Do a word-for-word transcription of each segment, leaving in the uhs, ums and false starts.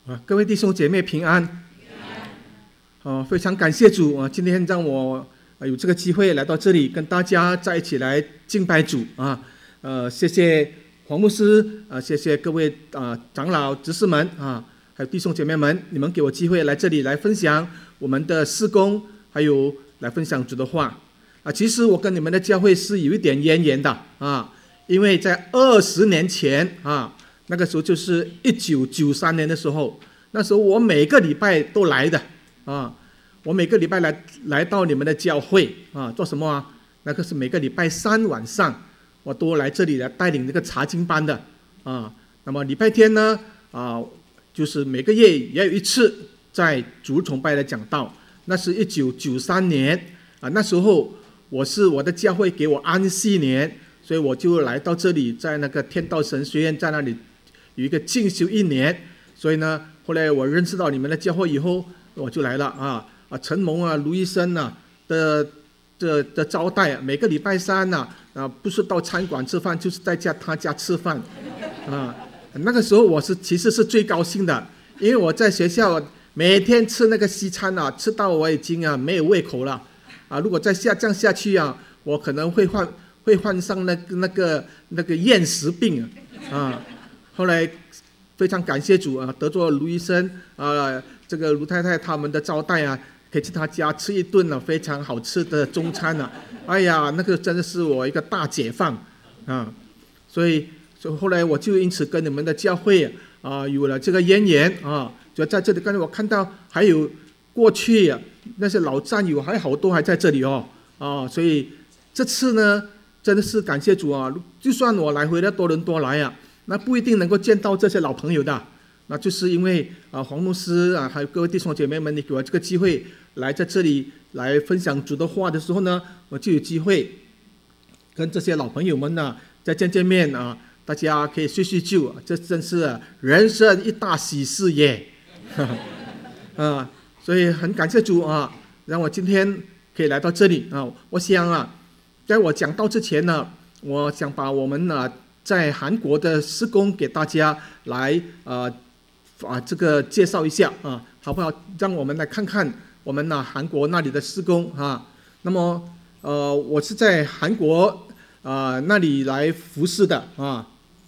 啊，各位弟兄姐妹平安。哦，非常感谢主啊！今天让我有这个机会来到这里，跟大家在一起来敬拜主啊。呃，谢谢黄牧师啊，谢谢各位啊长老、执事们啊，还有弟兄姐妹们，你们给我机会来这里来分享我们的事工，还有来分享主的话啊。其实我跟你们的教会是有一点渊源的啊，因为在二十年前啊，那个时候就是一九九三年的时候，那时候我每个礼拜都来的。啊，我每个礼拜来来到你们的教会啊，做什么啊？那个是每个礼拜三晚上，我都来这里来带领这个查经班的啊。那么礼拜天呢，啊，就是每个月也有一次在主日崇拜的讲道。那是一九九三年啊，那时候我是我的教会给我安息年，所以我就来到这里，在那个天道神学院，在那里有一个进修一年。所以呢，后来我认识到你们的教会以后，我就来了啊啊！陈蒙啊、卢医生啊的的的招待，每个礼拜三呐 啊, 啊，不是到餐馆吃饭，就是在家他家吃饭，啊，那个时候我是其实是最高兴的，因为我在学校每天吃那个西餐啊，吃到我已经啊没有胃口了，啊，如果再下这样下去啊，我可能会患会患上那个那个那个厌食病啊，啊，后来非常感谢主啊，得着卢医生啊。这个卢太太他们的招待啊，可以去他家吃一顿啊非常好吃的中餐啊，哎呀，那个真的是我一个大解放啊！所以，所以后来我就因此跟你们的教会啊有了这个渊源啊，就在这里。刚才我看到还有过去啊那些老战友还好多还在这里哦啊，所以这次呢真的是感谢主啊！就算我来回到多伦多来啊，那不一定能够见到这些老朋友的。那就是因为啊，黄牧师啊，还有各位弟兄姐妹们，你给我这个机会来在这里来分享主的话的时候呢，我就有机会跟这些老朋友们呢再见见面啊，大家可以叙叙旧，这真是人生一大喜事耶！啊，所以很感谢主啊，让我今天可以来到这里啊。我想啊，在我讲到之前呢，我想把我们呢在韩国的事工给大家来啊。啊，这个介绍一下啊，好不好？让我们来看看我们呢韩国那里的事工啊。那么，呃，我是在韩国啊、呃、那里来服侍的啊。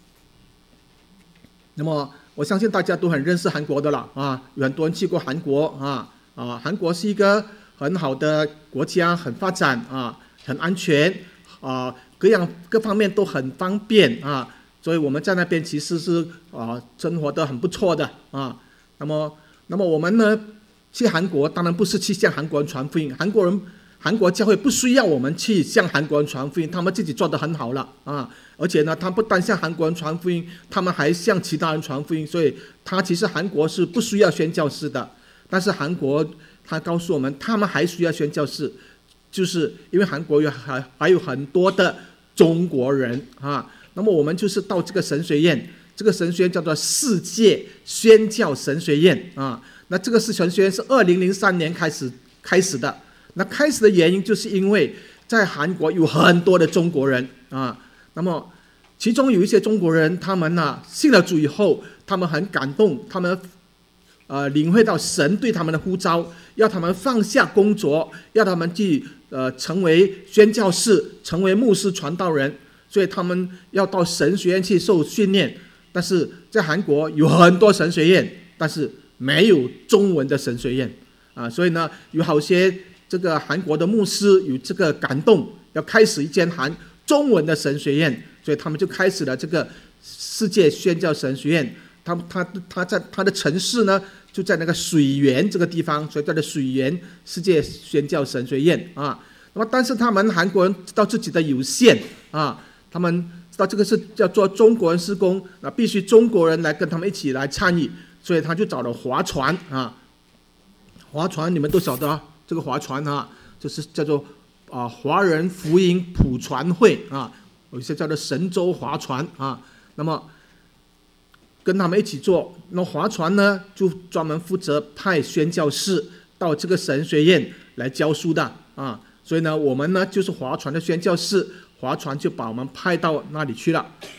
那么，我相信大家都很认识韩国的了啊，有很多人去过韩国啊啊，韩国是一个很好的国家，很发展啊，很安全啊，各样各方面都很方便啊。所以我们在那边其实是啊生活得很不错的啊。那么，那么我们呢去韩国，当然不是去向韩国人传福音，韩国人韩国教会不需要我们去向韩国人传福音，他们自己做得很好了啊。而且呢，他不单向韩国人传福音，他们还向其他人传福音。所以，他其实韩国是不需要宣教士的，但是韩国他告诉我们，他们还需要宣教士，就是因为韩国有还还有很多的中国人啊。那么我们就是到这个神学院，这个神学院叫做世界宣教神学院啊。那这个是神学院是二零零三年开始开始的。那开始的原因就是因为在韩国有很多的中国人啊。那么其中有一些中国人，他们呢、啊、信了主以后，他们很感动，他们呃领会到神对他们的呼召，要他们放下工作，要他们去呃成为宣教士，成为牧师传道人。所以他们要到神学院去受训练，但是在韩国有很多神学院，但是没有中文的神学院啊。所以呢，有好些这个韩国的牧师有这个感动，要开始一间韩中文的神学院，所以他们就开始了这个世界宣教神学院。他他他在他的城市呢，就在那个水源这个地方，所以叫做水源世界宣教神学院啊。那么，但是他们韩国人知道自己的有限啊。他们知道这个是叫做中国人事工，那必须中国人来跟他们一起来参与，所以他就找了华传啊。华传你们都晓得啊，这个华传啊，就是叫做啊华人福音普传会啊，有一些叫做神州华传啊。那么跟他们一起做，那华传呢就专门负责派宣教士到这个神学院来教书的啊。所以呢，我们呢就是华传的宣教士。华传就把我们派到那里去了啊！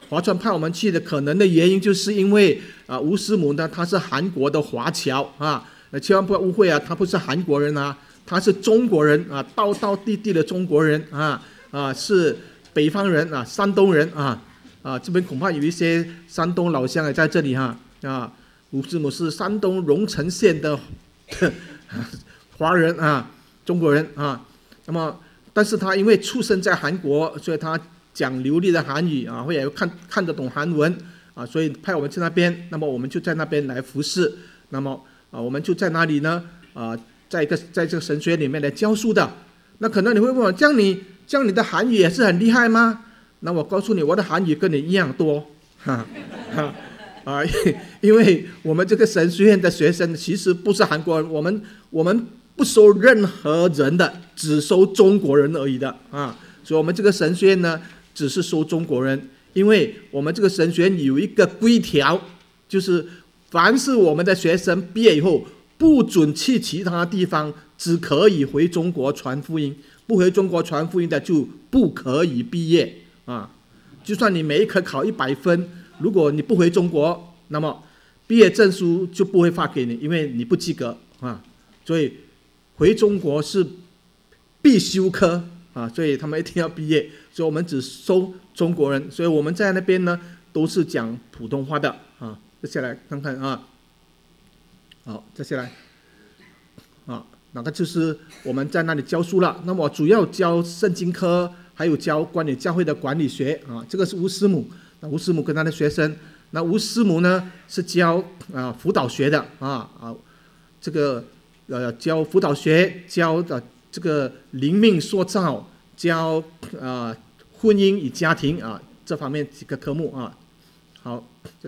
华传派我们去的可能的原因，就是因为啊，吴师母呢，他是韩国的华侨啊，千万不要误会啊，他不是韩国人啊，他是中国人啊，道道地地的中国人啊啊，是北方人啊，山东人啊啊，这边恐怕有一些山东老乡也在这里哈啊，吴师母是山东荣成县的华人啊，中国人啊，那么但是他因为出生在韩国，所以他讲流利的韩语啊，会也看看得懂韩文啊，所以派我们去那边，那么我们就在那边来服侍，那么啊，我们就在那里呢啊，在一个在这个神学院里面来教书的。那可能你会问我，这样你这样你的韩语也是很厉害吗？那我告诉你，我的韩语跟你一样多，哈哈啊，因为我们这个神学院的学生其实不是韩国人，我们我们不收任何人的，只收中国人而已的啊，所以我们这个神学院呢，只是收中国人，因为我们这个神学院有一个规条，就是凡是我们的学生毕业以后，不准去其他地方，只可以回中国传福音，不回中国传福音的就不可以毕业啊。就算你每一科考一百分，如果你不回中国，那么毕业证书就不会发给你，因为你不及格啊。所以回中国是必修科啊，所以他们一定要毕业，所以我们只收中国人，所以我们在那边呢都是讲普通话的啊。接下来看看啊，好，接下来啊，那个就是我们在那里教书了。那么主要教圣经科，还有教关于教会的管理学啊。这个是吴师母，那吴师母跟他的学生，那吴师母呢是教啊辅导学的啊啊，这个呃教辅导学，教的这个灵命塑造，教啊婚姻与家庭啊这方面几个科目啊。好，这。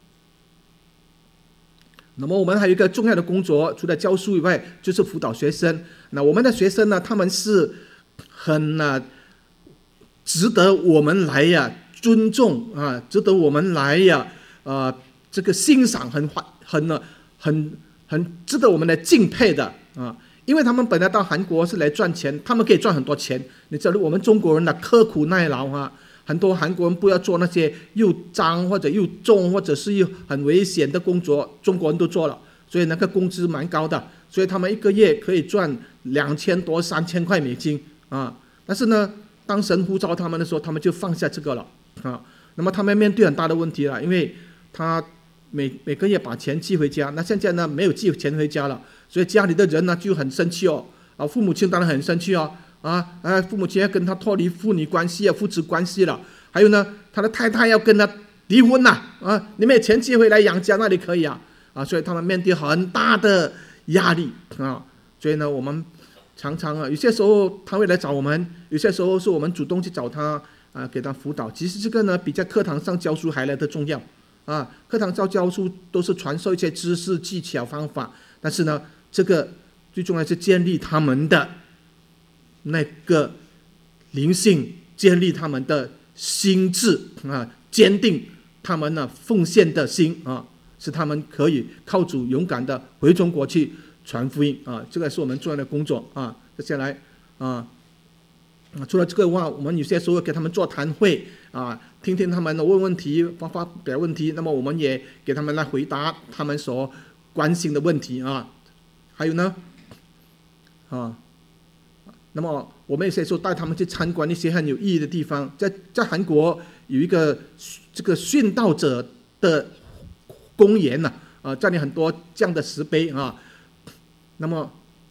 那么我们还有一个重要的工作，除了教书以外，就是辅导学生。那我们的学生呢，他们是很啊值得我们来呀、啊、尊重啊，值得我们来呀、啊、呃这个欣赏，很很很很很值得我们来敬佩的啊。因为他们本来到韩国是来赚钱，他们可以赚很多钱。你知道我们中国人的刻苦耐劳啊。很多韩国人不要做那些又脏或者又重或者是又很危险的工作，中国人都做了，所以那个工资蛮高的，所以他们一个月可以赚两千多、三千块美金啊。但是呢，当神呼召他们的时候，他们就放下这个了啊。那么他们面对很大的问题了，因为他每每个月把钱寄回家，那现在呢没有寄钱回家了，所以家里的人呢就很生气哦，啊，父母亲当然很生气哦。啊，哎，父母亲要跟他脱离父女关系啊，父子关系了。还有呢，他的太太要跟他离婚了啊！你没有钱寄回来养家，那里可以啊啊！所以他们面对很大的压力啊。所以呢，我们常常啊，有些时候他会来找我们，有些时候是我们主动去找他啊，给他辅导。其实这个呢，比在课堂上教书还来得重要啊。课堂上教书都是传授一些知识、技巧、方法，但是呢，这个最重要是建立他们的那个灵性，建立他们的心智啊，坚定他们呢奉献的心啊，使他们可以靠主勇敢的回中国去传福音啊，这个是我们重要的工作啊。接下来啊，除了这个话，我们有些时候给他们座谈会啊，听听他们问问题，发发表问题，那么我们也给他们来回答他们所关心的问题啊。还有呢，啊。那么我们有些时候带他们去参观一些很有意义的地方，在在韩国有一个这个殉道者的公园呐、啊，啊，这里很多这样的石碑啊。那么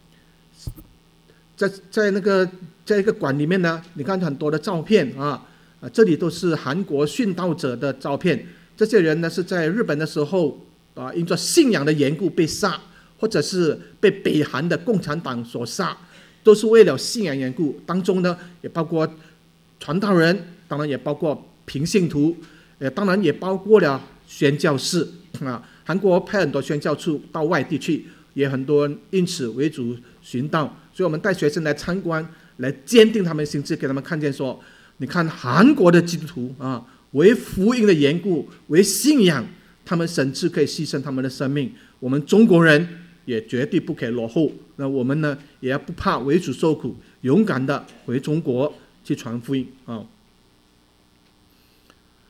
在在那个在一个馆里面呢，你看很多的照片啊，啊，这里都是韩国殉道者的照片。这些人呢是在日本的时候啊，因着信仰的缘故被杀，或者是被北韩的共产党所杀。都是为了信仰缘故，当中呢也包括传道人，当然也包括平信徒，呃，当然也包括了宣教士啊。韩国派很多宣教处到外地去，也很多人因此为主寻道，所以我们带学生来参观，来坚定他们的心智，给他们看见说，你看韩国的基督徒啊，为福音的缘故，为信仰，他们甚至可以牺牲他们的生命。我们中国人也绝对不可以落后。那我们呢，也要不怕为主受苦，勇敢的回中国去传福音啊。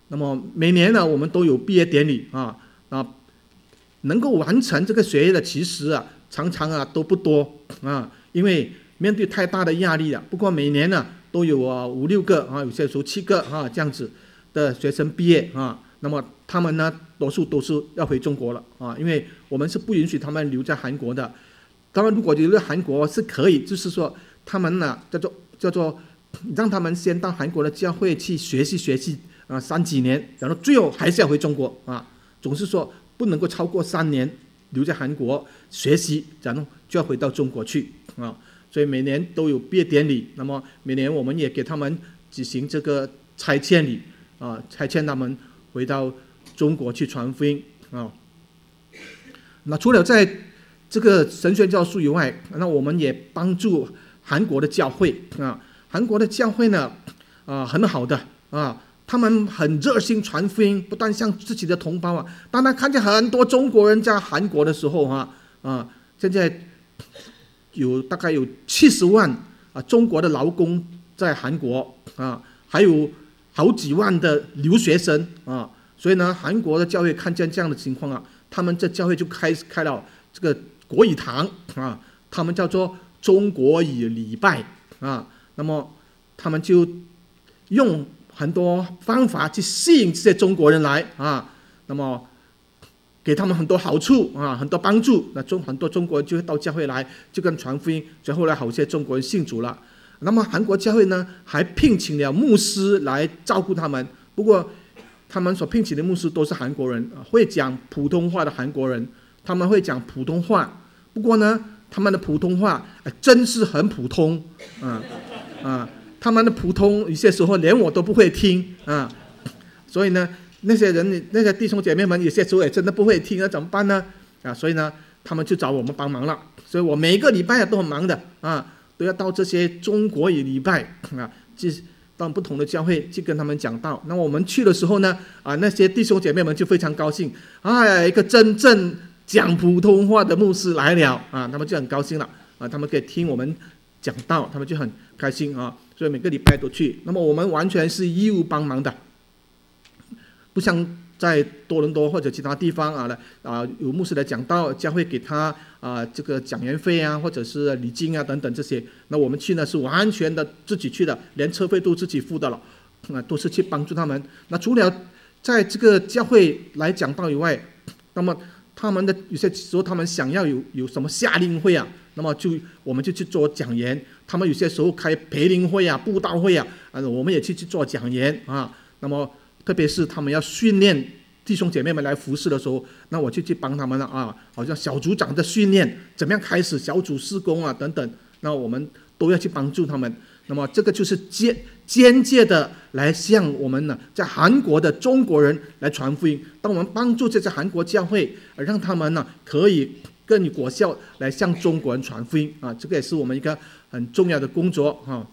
那么每年呢，我们都有毕业典礼啊啊，能够完成这个学业的其实啊，常常啊都不多啊，因为面对太大的压力了。不过每年呢都有啊五六个啊，有些时候七个啊这样子的学生毕业啊，那么他们呢多数都是要回中国了啊，因为我们是不允许他们留在韩国的。当然，如果留在韩国是可以，就是说他们呢叫做叫做让他们先到韩国的教会去学习学习啊三几年，然后最后还是要回中国啊，总是说不能够超过三年留在韩国学习，然后就要回到中国去啊。所以每年都有毕业典礼，那么每年我们也给他们举行这个差遣礼啊，差遣他们回到中国去传福音啊。那除了在这个神学教书以外，那我们也帮助韩国的教会啊。韩国的教会呢，啊，很好的啊，他们很热心传福音，不但向自己的同胞啊。当他看见很多中国人在韩国的时候啊，啊，现在有大概有七十万啊中国的劳工在韩国啊，还有好几万的留学生啊。所以呢，韩国的教会看见这样的情况啊，他们这教会就开开了这个国语堂啊，他们叫做中国语礼拜啊。那么他们就用很多方法去吸引这些中国人来啊，那么给他们很多好处啊，很多帮助。那中很多中国人就会到教会来，就跟传福音。最后来好些中国人信主了。那么韩国教会呢，还聘请了牧师来照顾他们。不过他们所聘请的牧师都是韩国人，会讲普通话的韩国人。他们会讲普通话，不过呢，他们的普通话、呃、真是很普通啊啊！他们的普通有些时候连我都不会听啊，所以呢，那些人那些弟兄姐妹们有些时候也真的不会听，那怎么办呢？啊，所以呢，他们就找我们帮忙了。所以我每一个礼拜都很忙的啊，都要到这些中国语礼拜啊，去到不同的教会去跟他们讲道。那我们去的时候呢，啊，那些弟兄姐妹们就非常高兴，哎，一个真正讲普通话的牧师来了啊，他们就很高兴了啊，他们可以听我们讲道，他们就很开心啊，所以每个礼拜都去。那么我们完全是义务帮忙的，不像在多伦多或者其他地方啊，啊有牧师来讲道，教会给他啊这个讲员费啊，或者是礼金啊等等这些。那我们去呢是完全的自己去的，连车费都自己付的了，啊都是去帮助他们。那除了在这个教会来讲道以外，那么他们的有些时候他们想要有有什么夏令会啊，那么就我们就去做讲员。他们有些时候开培灵会啊、布道会啊，啊我们也去去做讲员啊。那么特别是他们要训练弟兄姐妹们来服侍的时候，那我就去帮他们了啊。好像小组长的训练，怎么样开始小组事工啊等等，那我们都要去帮助他们。那么这个就是间间接的来向我们呢，在韩国的中国人来传福音。当我们帮助这些韩国教会，让他们呢可以更有果效来向中国人传福音啊，这个也是我们一个很重要的工作哈。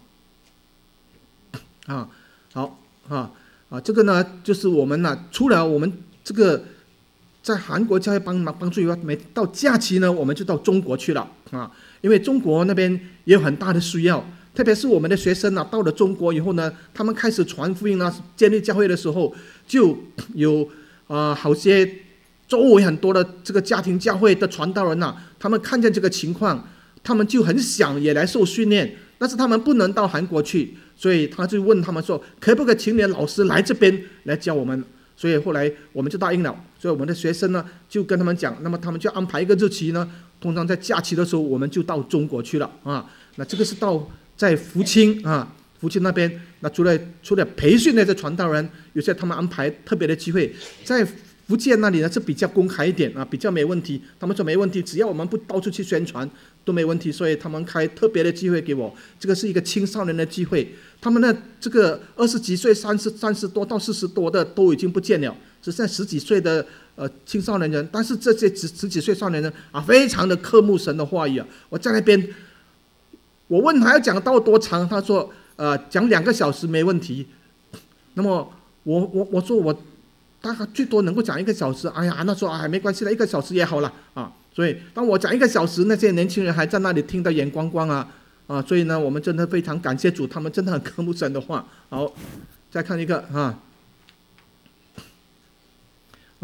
啊，好啊啊，这个呢就是我们呢，除了我们这个在韩国教会帮忙帮助以外，每到假期呢，我们就到中国去了啊，因为中国那边也有很大的需要。特别是我们的学生啊，到了中国以后呢，他们开始传福音啊，建立教会的时候，就有啊、呃、好些周围很多的这个家庭教会的传道人呐、啊，他们看见这个情况，他们就很想也来受训练，但是他们不能到韩国去，所以他就问他们说，可不可以请你的老师来这边来教我们？所以后来我们就答应了，所以我们的学生呢就跟他们讲，那么他们就安排一个日期呢，通常在假期的时候，我们就到中国去了啊。那这个是到在福清啊，福清那边，那除了除了培训那些传道人，有些他们安排特别的机会，在福建那里呢是比较公开一点啊，比较没问题。他们说没问题，只要我们不到处去宣传都没问题，所以他们开特别的机会给我。这个是一个青少年的机会，他们呢这个二十几岁、三十三十多到四十多的都已经不见了，只剩十几岁的呃青少年人。但是这些十十几岁少年人啊，非常的渴慕神的话语啊。我在那边，我问他要讲到多长，他说呃讲两个小时没问题。那么我我我说我大概最多能够讲一个小时，哎呀，那说哎没关系了，一个小时也好了啊。所以当我讲一个小时，那些年轻人还在那里听得眼光光啊啊！所以呢，我们真的非常感谢主，他们真的很渴慕神的话。好，再看一个啊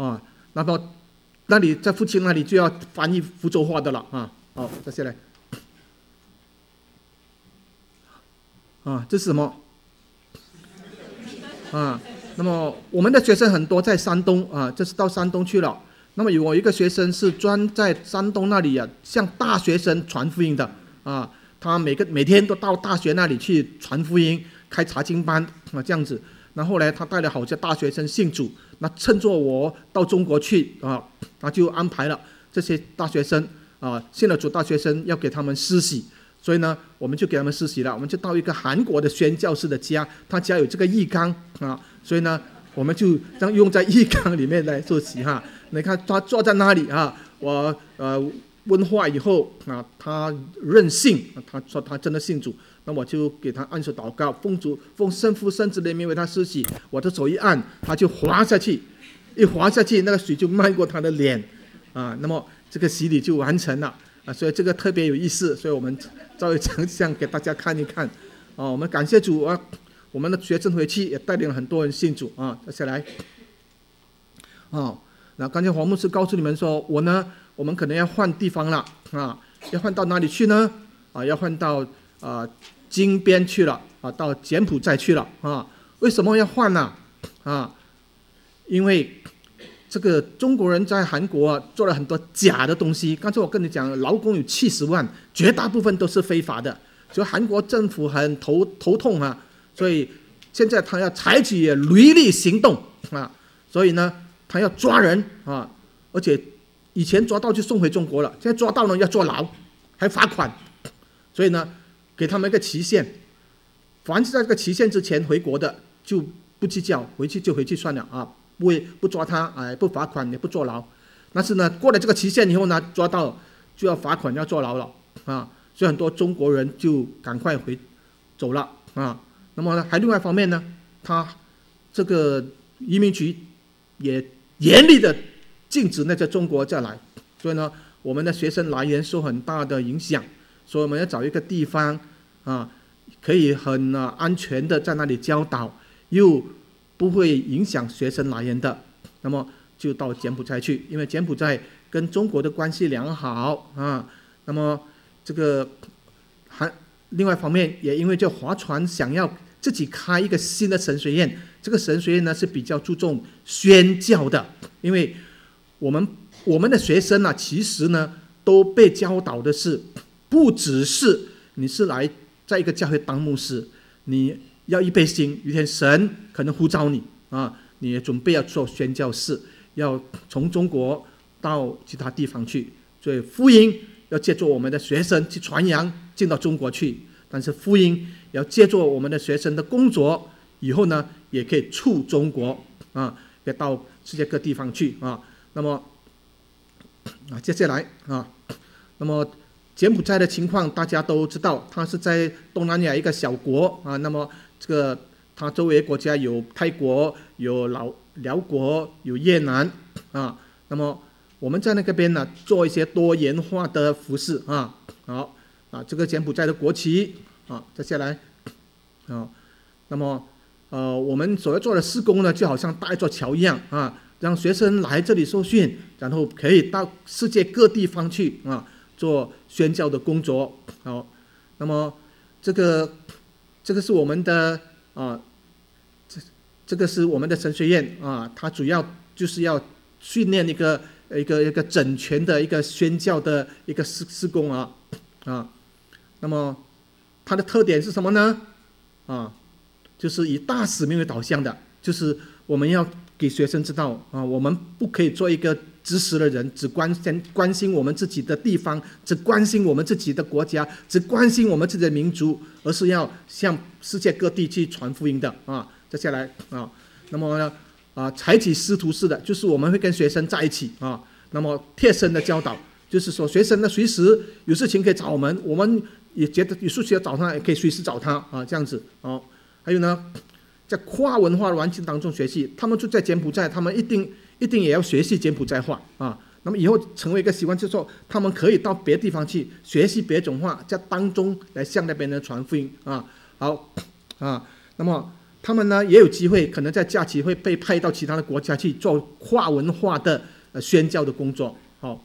啊，那么那里在父亲那里就要翻译福州话的了啊。好，接下来啊，这是什么啊？那么我们的学生很多在山东啊，这是到山东去了。那么有我一个学生是专在山东那里啊，向大学生传福音的啊。他每个每天都到大学那里去传福音，开查经班啊，这样子。那后来他带了好些大学生信主，那趁着我到中国去啊，他就安排了这些大学生啊，信了主大学生要给他们施洗。所以呢，我们就给他们施洗了。我们就到一个韩国的宣教士的家，他家有这个浴缸啊，所以呢，我们就让用在浴缸里面来受洗哈。你看他坐在那里啊，我呃问话以后啊，他认信，他说他真的信主，那我就给他按手祷告，奉主奉圣父圣子的名为他施洗，我的手一按，他就滑下去，一滑下去，那个水就漫过他的脸啊，那么这个洗礼就完成了。啊，所以这个特别有意思，所以我们照一张相给大家看一看。啊，我们感谢主啊，我们的学生回去也带领了很多人信主啊。接下来，啊，那刚才黄牧师告诉你们说，我呢，我们可能要换地方了啊，要换到哪里去呢？啊，要换到啊金边去了啊，到柬埔寨去了啊。为什么要换呢？啊，因为这个中国人在韩国、啊、做了很多假的东西。刚才我跟你讲，劳工有七十万，绝大部分都是非法的，所以韩国政府很头头痛啊。所以现在他要采取雷厉行动啊，所以呢，他要抓人啊，而且以前抓到就送回中国了，现在抓到呢要坐牢，还罚款。所以呢，给他们一个期限，凡是在这个期限之前回国的就不计较，回去就回去算了啊。不会不抓他，哎，不罚款也不坐牢，但是呢，过了这个期限以后呢，抓到就要罚款要坐牢了啊，所以很多中国人就赶快回走了啊。那么呢，还另外一方面呢，他这个移民局也严厉的禁止那些中国再来，所以呢，我们的学生来源受很大的影响，所以我们要找一个地方啊，可以很、啊、安全的在那里教导，又不会影响学生来源的，那么就到柬埔寨去，因为柬埔寨跟中国的关系良好啊。那么这个还另外一方面，也因为这划船想要自己开一个新的神学院，这个神学院呢是比较注重宣教的，因为我们我们的学生啊，其实呢都被教导的是，不只是你是来在一个教会当牧师，你要预备心，有一天神可能呼召你啊，你也准备要做宣教士，要从中国到其他地方去，所以福音要借助我们的学生去传扬进到中国去，但是福音要借助我们的学生的工作以后呢，也可以促中国啊，也到世界各地方去啊。那么啊，接下来啊，那么柬埔寨的情况大家都知道，它是在东南亚一个小国啊。那么这个它周围国家有泰国、有老辽国、有越南啊。那么我们在那个边呢，做一些多元化的服饰啊。好啊，这个柬埔寨的国旗啊，接下来啊，那么呃，我们所要做的施工呢，就好像搭一座桥一样啊，让学生来这里受训，然后可以到世界各地方去啊，做宣教的工作。好，那么这个这个是我们的啊，这这个是我们的神学院啊，它主要就是要训练一个一个一个整全的一个宣教的一个施施工啊啊。那么它的特点是什么呢？啊，就是以大使命为导向的，就是我们要给学生知道啊，我们不可以做一个知识的人，只关心关心我们自己的地方，只关心我们自己的国家，只关心我们自己的民族，而是要向世界各地去传福音的啊。接下来啊，那么呢啊，采取师徒式的，就是我们会跟学生在一起啊，那么贴身的教导，就是说学生呢随时有事情可以找我们，我们也觉得有事情要找他，也可以随时找他啊，这样子啊。还有呢，在跨文化的环境当中学习，他们住在柬埔寨，他们一定一定也要学习柬埔寨话啊。那么以后成为一个习惯，就是说他们可以到别的地方去学习别种话，在当中来向那边人传福音啊。好啊，那么他们呢也有机会，可能在假期会被派到其他的国家去做跨文化的呃宣教的工作。好，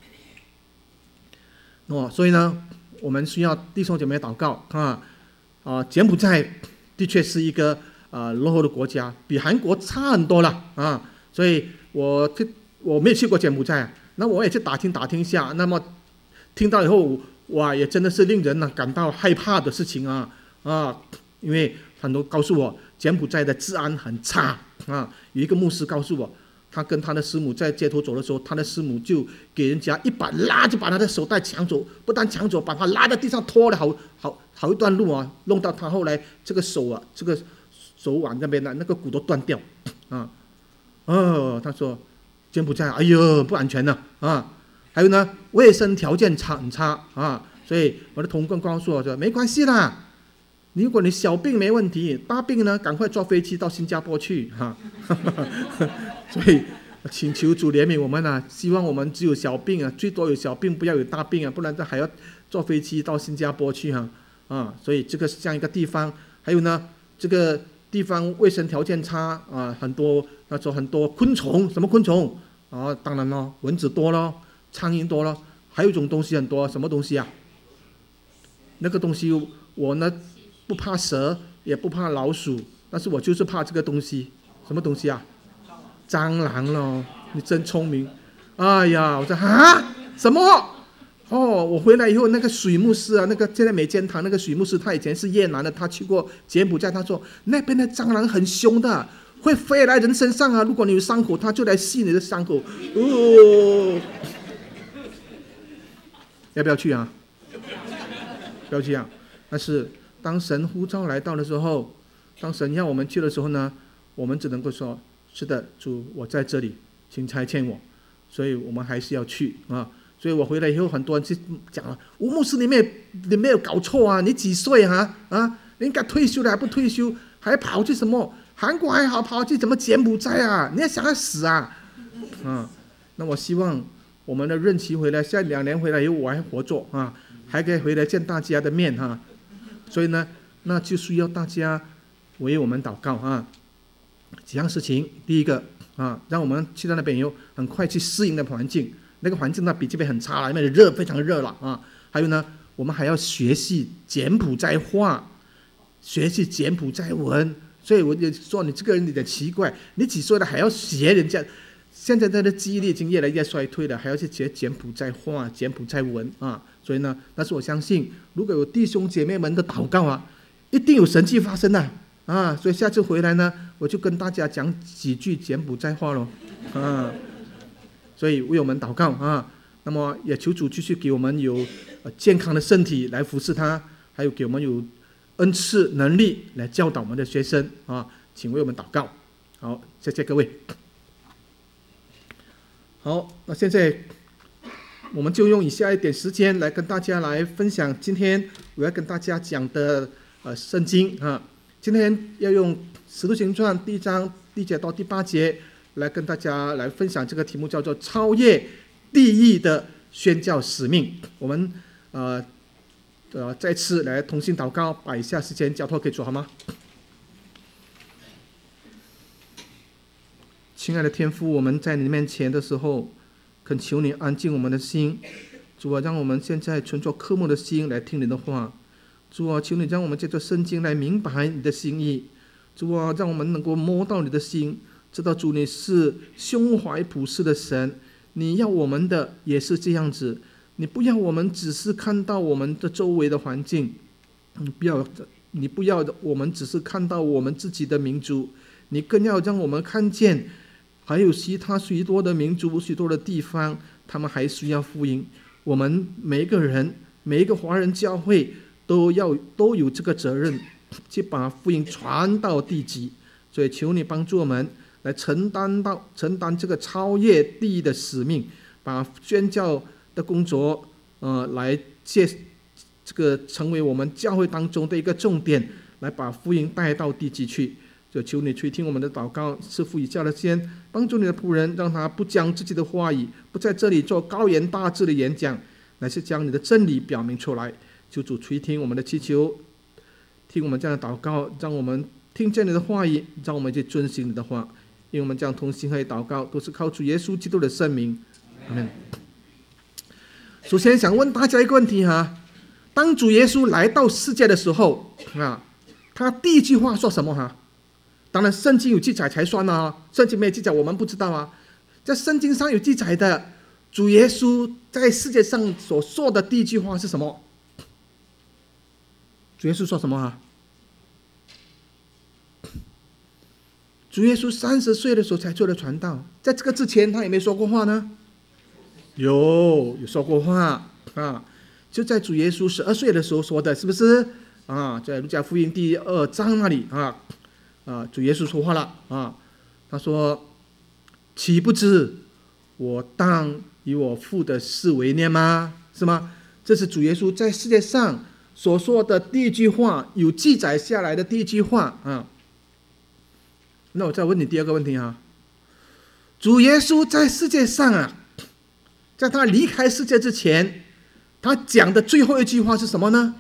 哦，所以呢，我们需要弟兄姐妹祷告啊啊！柬埔寨的确是一个呃落后的国家，比韩国差很多了啊。所以我我没有去过柬埔寨，那我也去打听打听一下。那么听到以后，哇，也真的是令人呢感到害怕的事情啊啊！因为很多告诉我，柬埔寨的治安很差啊。有一个牧师告诉我，他跟他的师母在街头走的时候，他的师母就给人家一把拉就把他的手带抢走，不但抢走，把他拉在地上拖了好好好一段路啊，弄到他后来这个手啊，这个手腕那边的那个骨头断掉啊。哦，他说柬埔寨，哎呦，不安全的啊。还有呢，卫生条件差很差啊。所以我的同工告诉我说，没关系啦。如果你小病没问题，大病呢，赶快坐飞机到新加坡去哈。所以请求主怜悯我们啊，希望我们只有小病啊，最多有小病，不要有大病啊，不然这还要坐飞机到新加坡去哈啊。所以这个是这样一个地方。还有呢，这个地方卫生条件差啊，很多那时候很多昆虫，什么昆虫啊？当然咯，蚊子多咯，苍蝇多咯，还有一种东西很多，什么东西啊？那个东西我呢不怕蛇，也不怕老鼠，但是我就是怕这个东西，什么东西啊？蟑螂咯！你真聪明。哎呀，我说啊，什么？哦，我回来以后，那个水牧师啊，那个现在美监堂那个水牧师，他以前是越南的，他去过柬埔寨，他说那边的蟑螂很凶的，会飞来人身上啊，如果你有伤口，他就来吸你的伤口。哦，要不要去啊？不要去啊！但是当神呼召来到的时候，当神要我们去的时候呢，我们只能够说，是的，主，我在这里，请差遣我。所以我们还是要去啊。所以我回来以后，很多人就讲了，吴牧师，你没有你没有搞错啊？你几岁啊？啊，你应该退休了还不退休，还跑去什么韩国还好，跑去怎么柬埔寨啊？你要想要死啊？啊，那我希望我们的任期回来，下两年回来以后我还活着啊，还可以回来见大家的面哈、啊。所以呢，那就需要大家为我们祷告啊。几样事情，第一个啊，让我们去到那边以后，很快去适应那环境。那个环境呢比这边很差了，因为热，非常热了啊。还有呢，我们还要学习柬埔寨话，学习柬埔寨文。所以我就说你这个人有点奇怪，你几岁了还要学人家？现在他的记忆力已经越来越衰退了，还要去学柬埔寨话、柬埔寨文啊。所以呢，但是我相信，如果有弟兄姐妹们的祷告啊，一定有神迹发生的啊。所以下次回来呢，我就跟大家讲几句柬埔寨话咯啊。所以为我们祷告啊，那么也求主继续给我们有健康的身体来服侍他，还有给我们有恩赐能力来教导我们的学生啊，请为我们祷告。好，谢谢各位。好，那现在我们就用以下一点时间来跟大家来分享今天我要跟大家讲的呃圣经啊。今天要用《使徒行传》第一章第一节到第八节。来跟大家来分享这个题目，叫做超越地狱的宣教使命。我们呃呃再次来同心祷告，把以下时间交托给主，好吗？亲爱的天父，我们在你面前的时候，恳求你安静我们的心，主啊，让我们现在存着渴慕的心来听你的话。主啊，求你让我们借着圣经来明白你的心意。主啊，让我们能够摸到你的心。知道主你是胸怀普世的神，你要我们的也是这样子，你不要我们只是看到我们的周围的环境，你不要你不要我们只是看到我们自己的民族，你更要让我们看见还有其他许多的民族、许多的地方，他们还需要福音。我们每一个人，每一个华人教会都要都有这个责任，去把福音传到地极。所以求你帮助我们来承担到承担这个超越地狱的使命，把宣教的工作，呃，来借这个成为我们教会当中的一个重点，来把福音带到地极去。就求你垂听我们的祷告，赐福以下的先帮助你的仆人，让他不将自己的话语不在这里做高言大志的演讲，乃是将你的真理表明出来。求主垂听我们的祈求，听我们这样的祷告，让我们听见你的话语，让我们去遵行你的话，因为我们将同心合意祷告，都是靠主耶稣基督的圣名，阿们。首先想问大家一个问题哈，当主耶稣来到世界的时候啊，他第一句话说什么哈？当然圣经有记载才算啊，圣经没有记载我们不知道啊。在圣经上有记载的，主耶稣在世界上所说的第一句话是什么？主耶稣说什么啊？主耶稣三十岁的时候才做的传道，在这个之前他有没有说过话呢？有，有说过话啊，就在主耶稣十二岁的时候说的，是不是啊？在路加福音第二章那里啊，啊，主耶稣说话了啊，他说：“岂不知我当以我父的事为念吗？”是吗？这是主耶稣在世界上所说的第一句话，有记载下来的第一句话啊。那我再问你第二个问题啊，主耶稣在世界上啊，在他离开世界之前，他讲的最后一句话是什么呢？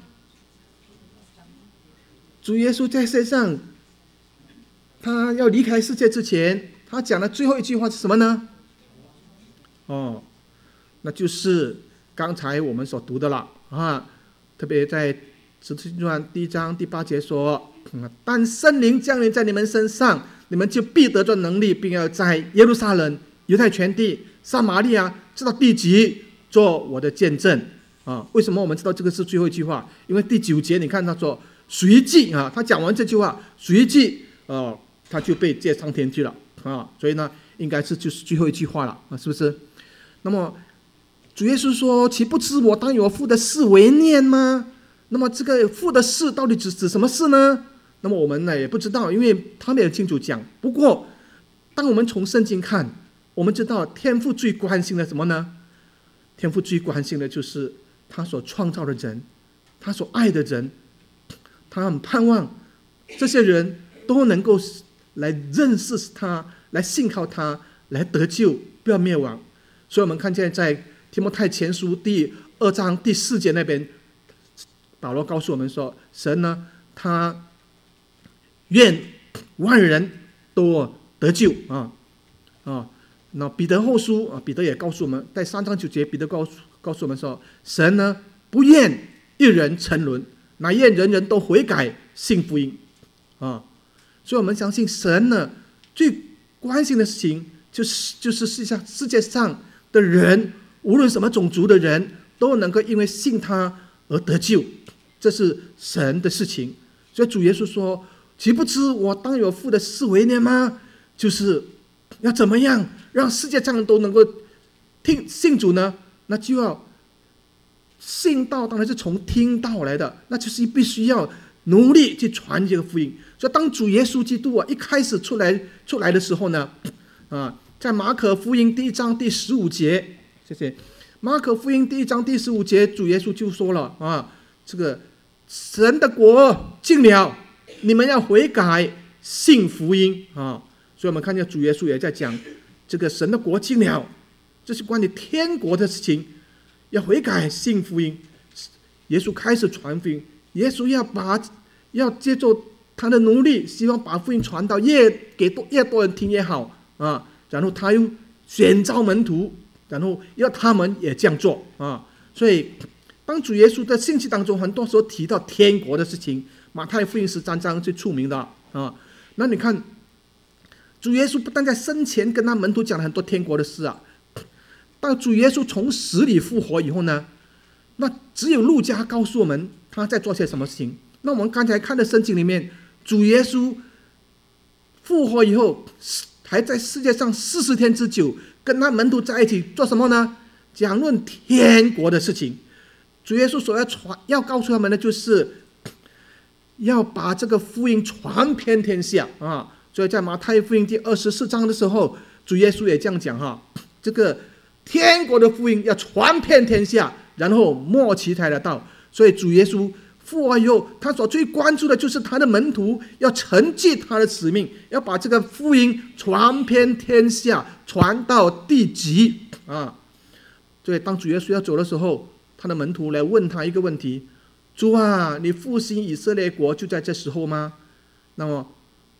主耶稣在世界上，他要离开世界之前，他讲的最后一句话是什么呢？哦，那就是刚才我们所读的了啊，特别在使徒行传第一章第八节说，但圣灵降临在你们身上，你们就必得着能力，并要在耶路撒冷、犹太全地、撒玛利亚直到地极做我的见证啊！为什么我们知道这个是最后一句话？因为第九节你看他说随即啊，他讲完这句话随即呃他就被接上天去了啊！所以呢，应该是就是最后一句话了啊，是不是？那么主耶稣说：“岂不知我当以我父的事为念吗？”那么这个父的事到底指指什么事呢？那么我们呢也不知道，因为他没有清楚讲。不过，当我们从圣经看，我们知道天父最关心的什么呢？天父最关心的就是他所创造的人，他所爱的人，他很盼望这些人都能够来认识他，来信靠他，来得救，不要灭亡。所以我们看见在提摩太前书第二章第四节那边，保罗告诉我们说，神呢，他愿万人都得救啊啊！那彼得后书啊，彼得也告诉我们，在三章九节，彼得告诉告诉我们说，神呢不愿一人沉沦，乃愿人人都悔改信福音啊！所以我们相信神呢最关心的事情，就是就是世上世界上的人，无论什么种族的人，都能够因为信他而得救，这是神的事情。所以主耶稣说：“岂不知我当有父的事为念吗？”就是要怎么样让世界上都能够听信主呢？那就要信道，当然是从听道来的，那就是必须要努力去传这个福音。所以当主耶稣基督啊一开始出来出来的时候呢，啊，在马可福音第一章第十五节，谢谢。马可福音第一章第十五节，主耶稣就说了啊，这个神的国近了，你们要悔改信福音啊。所以我们看见主耶稣也在讲这个神的国近了，这是关于天国的事情，要悔改信福音。耶稣开始传福音，耶稣要把要借助他的努力，希望把福音传到越给多越多人听越好啊。然后他又选召门徒，然后要他们也这样做啊。所以当主耶稣的信息当中，很多时候提到天国的事情，马太福音十三章最出名的啊。那你看，主耶稣不但在生前跟他门徒讲了很多天国的事啊，当主耶稣从死里复活以后呢，那只有路加告诉我们他在做些什么事情。那我们刚才看的圣经里面，主耶稣复活以后，还在世界上四十天之久，跟他门徒在一起做什么呢？讲论天国的事情。主耶稣所要传要告诉他们的，就是要把这个福音传遍天下啊。所以在马太福音第二十四章的时候，主耶稣也这样讲哈，这个天国的福音要传遍天下，然后末期才来到。所以主耶稣复活以后，他所最关注的就是他的门徒要承继他的使命，要把这个福音传遍天下，传到地极啊。所以当主耶稣要走的时候，他的门徒来问他一个问题：主啊，你复兴以色列国就在这时候吗？那么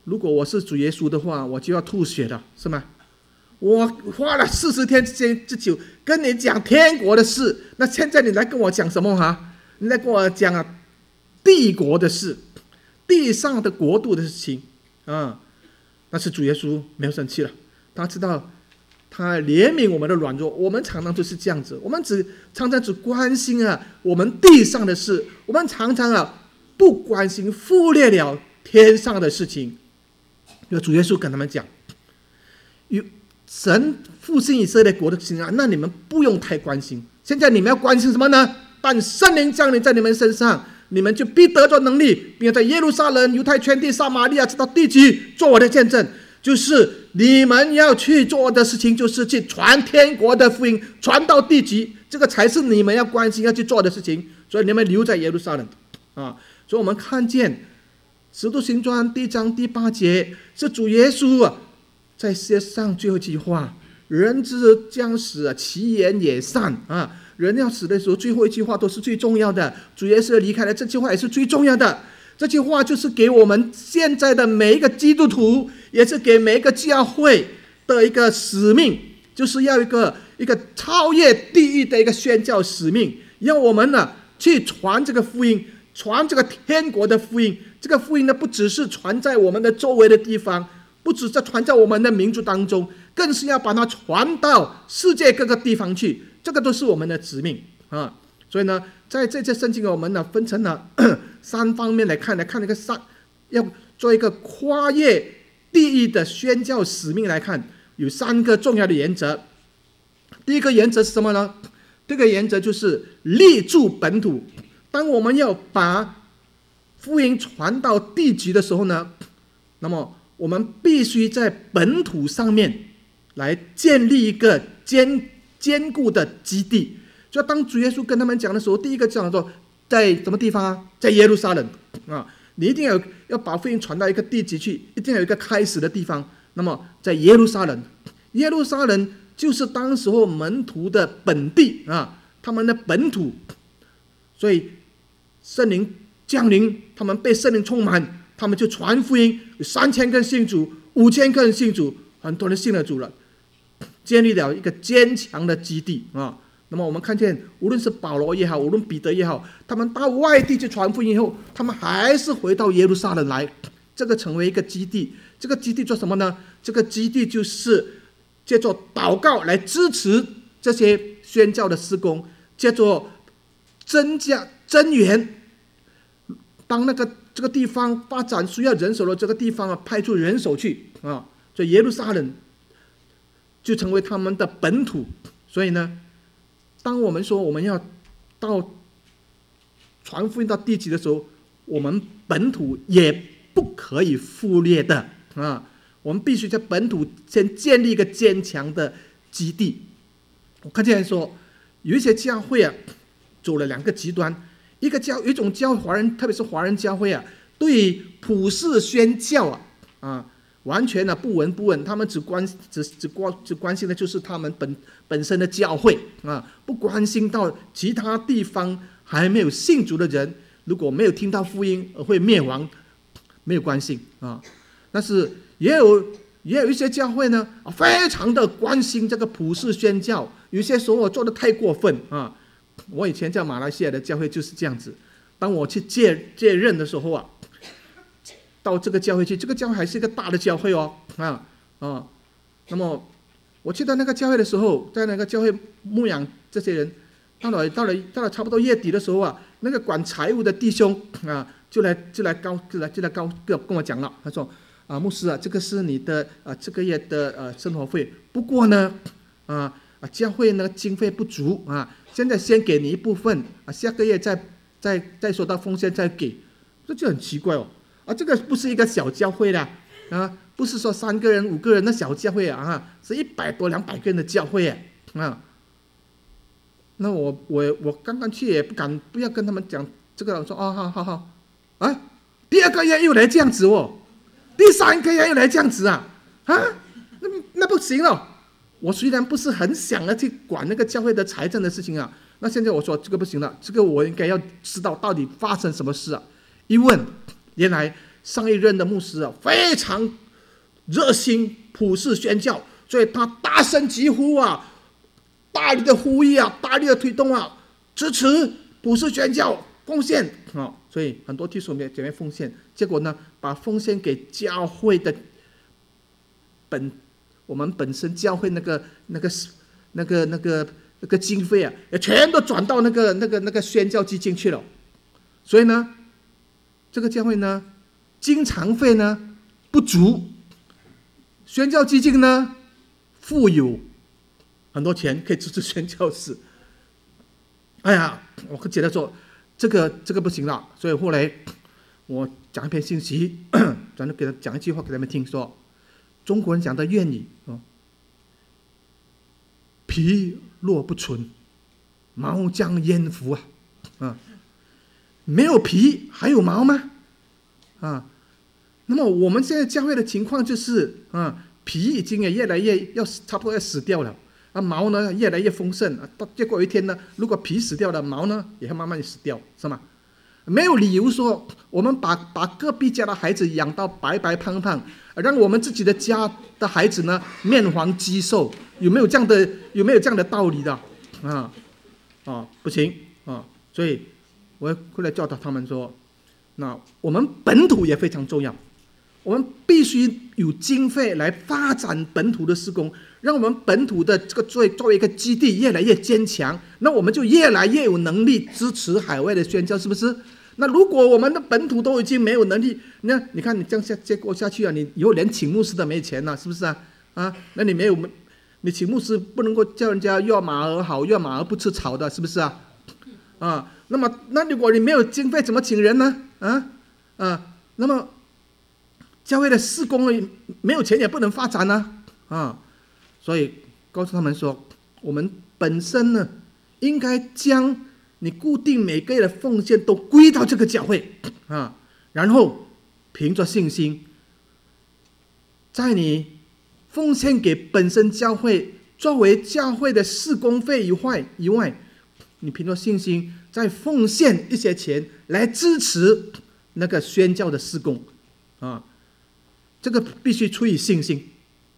如果我是主耶稣的话，我就要吐血了，是吗？我花了四十天之久跟你讲天国的事，那现在你来跟我讲什么哈？你来跟我讲啊，帝国的事，地上的国度的事情啊。但是主耶稣没有生气了，他知道他怜悯我们的软弱，我们常常就是这样子，我们只常常只关心啊我们地上的事，我们常常啊不关心忽略了天上的事情。有主耶稣跟他们讲，有神复兴以色列国的事情啊，那你们不用太关心。现在你们要关心什么呢？但圣灵降临在你们身上，你们就必得着能力，并且在耶路撒冷、犹太全地、撒玛利亚直到地极做我的见证。就是你们要去做的事情，就是去传天国的福音，传到地极，这个才是你们要关心要去做的事情。所以你们留在耶路撒冷啊。所以我们看见使徒行传第一章第八节，是主耶稣啊在世界上最后一句话：人之将死，其言也善啊。人要死的时候，最后一句话都是最重要的。主耶稣离开了，这句话也是最重要的。这句话就是给我们现在的每一个基督徒，也是给每一个教会的一个使命，就是要一个一个超越地狱的一个宣教使命，让我们呢去传这个福音，传这个天国的福音。这个福音呢，不只是传在我们的周围的地方，不只是传在我们的民族当中，更是要把它传到世界各个地方去。这个都是我们的使命啊！所以呢，在这些圣经我们呢分成了三方面来看，来看那个三，要做一个跨越地狱的宣教使命来看，有三个重要的原则。第一个原则是什么呢？这个原则就是立住本土。当我们要把福音传到地极的时候呢，那么我们必须在本土上面来建立一个坚坚固的基地。所以当主耶稣跟他们讲的时候，第一个讲说在什么地方啊？在耶路撒冷啊！你一定要要把福音传到一个地极去，一定要有一个开始的地方。那么在耶路撒冷，耶路撒冷就是当时候门徒的本地啊，他们的本土。所以圣灵降临，他们被圣灵充满，他们就传福音，有三千个人信主，五千个人信主，很多人信了主了，建立了一个坚强的基地啊。那么我们看见，无论是保罗也好，无论彼得也好，他们到外地去传福音以后，他们还是回到耶路撒冷来，这个成为一个基地。这个基地做什么呢？这个基地就是借着祷告来支持这些宣教的施工，借着增加增援，当那个这个地方发展需要人手的这个地方啊，派出人手去啊，所以耶路撒冷就成为他们的本土。所以呢，当我们说我们要到传福音到地极的时候，我们本土也不可以忽略的啊！我们必须在本土先建立一个坚强的基地。我看见说，有一些教会啊，走了两个极端。一个教，有一种教华人，特别是华人教会啊，对于普世宣教啊，啊，完全呢不闻不问，他们只关只只关只关心的就是他们本本身的教会啊，不关心到其他地方还没有信主的人，如果没有听到福音而会灭亡，没有关系啊。但是也有也有一些教会呢，非常的关心这个普世宣教，有些时候我做的太过分啊。我以前在马来西亚的教会就是这样子，当我去接接任的时候啊，到这个教会去，这个教会还是一个大的教会哦，啊啊，那么我去到那个教会的时候，在那个教会牧养这些人，到了到了到了差不多月底的时候啊，那个管财务的弟兄啊，就来就来告就来就来告跟我讲了，他说啊，牧师啊，这个是你的啊这个月的呃生活费，不过呢啊啊教会呢经费不足啊。现在先给你一部分啊，下个月再再再收到奉献再给，这就很奇怪哦。啊，这个不是一个小教会啦，啊，不是说三个人五个人的小教会啊，是一百多两百个人的教会啊。那我我我刚刚去也不敢不要跟他们讲这个，我说哦好好好，啊，第二个月又来这样子哦，第三个月又来这样子啊，啊，那那不行了。我虽然不是很想要去管那个教会的财政的事情啊，那现在我说这个不行了，这个我应该要知道到底发生什么事啊。一问，原来上一任的牧师啊，非常热心普世宣教，所以他大声疾呼啊，大力的呼吁啊，大力的推动啊，支持普世宣教，奉献啊，所以很多弟兄姐妹奉献，结果呢，把奉献给教会的本我们本身教会那个那个那个那个那个经费啊，也全都转到那个那个那个宣教基金去了。所以呢，这个教会呢，经常费呢不足，宣教基金呢富有很多钱可以支持宣教士。哎呀，我觉得说这个这个不行了，所以后来我讲一篇信息，转头给他讲一句话给他们听，说中国人讲的谚语哦，皮若不存，毛将焉附啊！啊，没有皮还有毛吗？啊，那么我们现在教会的情况就是啊，皮已经也越来越要差不多要死掉了，啊，毛呢越来越丰盛，啊，到结果有一天呢，如果皮死掉了，毛呢也会慢慢死掉，是吗？没有理由说我们把把隔壁家的孩子养到白白胖胖，让我们自己的家的孩子呢面黄肌瘦，有没有这样的有没有这样的道理的啊？啊，不行啊！所以我后来教导他们说，那我们本土也非常重要，我们必须有经费来发展本土的事工，让我们本土的这个作为作为一个基地越来越坚强，那我们就越来越有能力支持海外的宣教，是不是？那如果我们的本土都已经没有能力，那你看你这样下结果下去啊，你以后连请牧师都没钱了，是不是啊？啊，那你没有，你请牧师不能够叫人家要马儿好，要马儿不吃草的，是不是啊？啊，那么那如果你没有经费，怎么请人呢？啊啊，那么教会的事工没有钱也不能发展呢，啊，所以告诉他们说，我们本身呢，应该将你固定每个月的奉献都归到这个教会啊，然后凭着信心，在你奉献给本身教会作为教会的事工费以外以外，你凭着信心再奉献一些钱来支持那个宣教的事工啊，这个必须出于信心。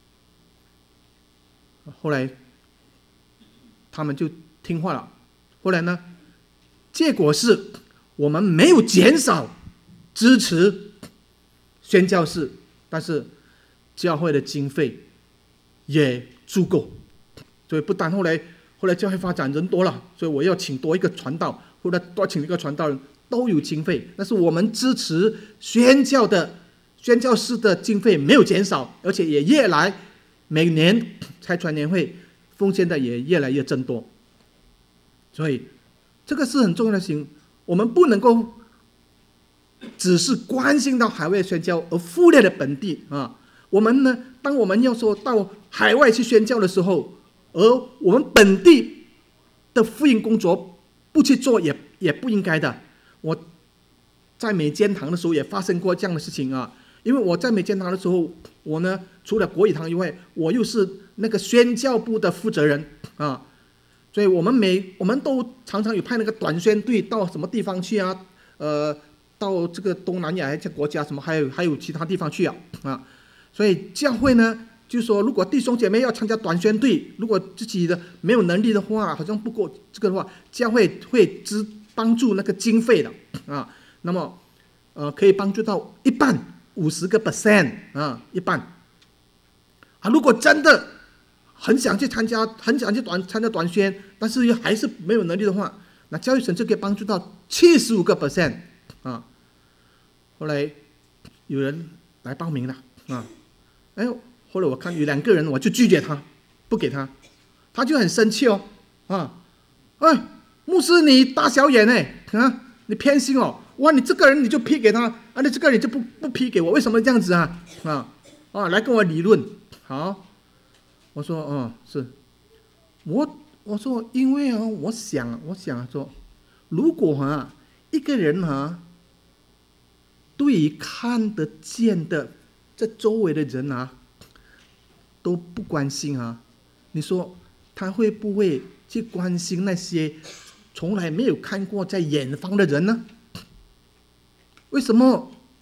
后来他们就听话了，后来呢，结果是我们没有减少支持宣教士，但是教会的经费也足够，所以不但后来后来教会发展人多了，所以我要请多一个传道，后来多请一个传道人，都有经费，但是我们支持宣教的宣教士的经费没有减少，而且也越来每年差传年会奉献的也越来越增多，所以这个是很重要的事情，我们不能够只是关心到海外宣教而忽略了本地啊。我们呢，当我们要说到海外去宣教的时候，而我们本地的福音工作不去做也也不应该的。我在美监堂的时候也发生过这样的事情啊，因为我在美监堂的时候，我呢除了国语堂以外，我又是那个宣教部的负责人啊，所以我们每我们都常常有派那个短宣队到什么地方去啊，呃，到这个东南亚一些国家什么，还有还有其他地方去啊啊，所以教会呢，就是说，如果弟兄姐妹要参加短宣队，如果自己的没有能力的话，好像不够这个的话，教会会支帮助那个经费的啊，那么呃可以帮助到一半五十个 percent 啊，一半啊，如果真的很想去参加，很想去短参加短宣，但是还是没有能力的话，那教育神就可以帮助到七十五个 percent 啊。后来有人来报名了啊，哎，后来我看有两个人，我就拒绝他，不给他，他就很生气哦，啊，哎，牧师你大小眼哎，啊，你偏心哦，哇，你这个人你就批给他，啊，你这个人就不不批给我，为什么这样子啊？啊，啊，来跟我理论，好。我说哦，是我我说因为啊，我想我想说，如果啊一个人啊对于看得见的这周围的人啊都不关心啊，你说他会不会去关心那些从来没有看过在远方的人呢？为什么？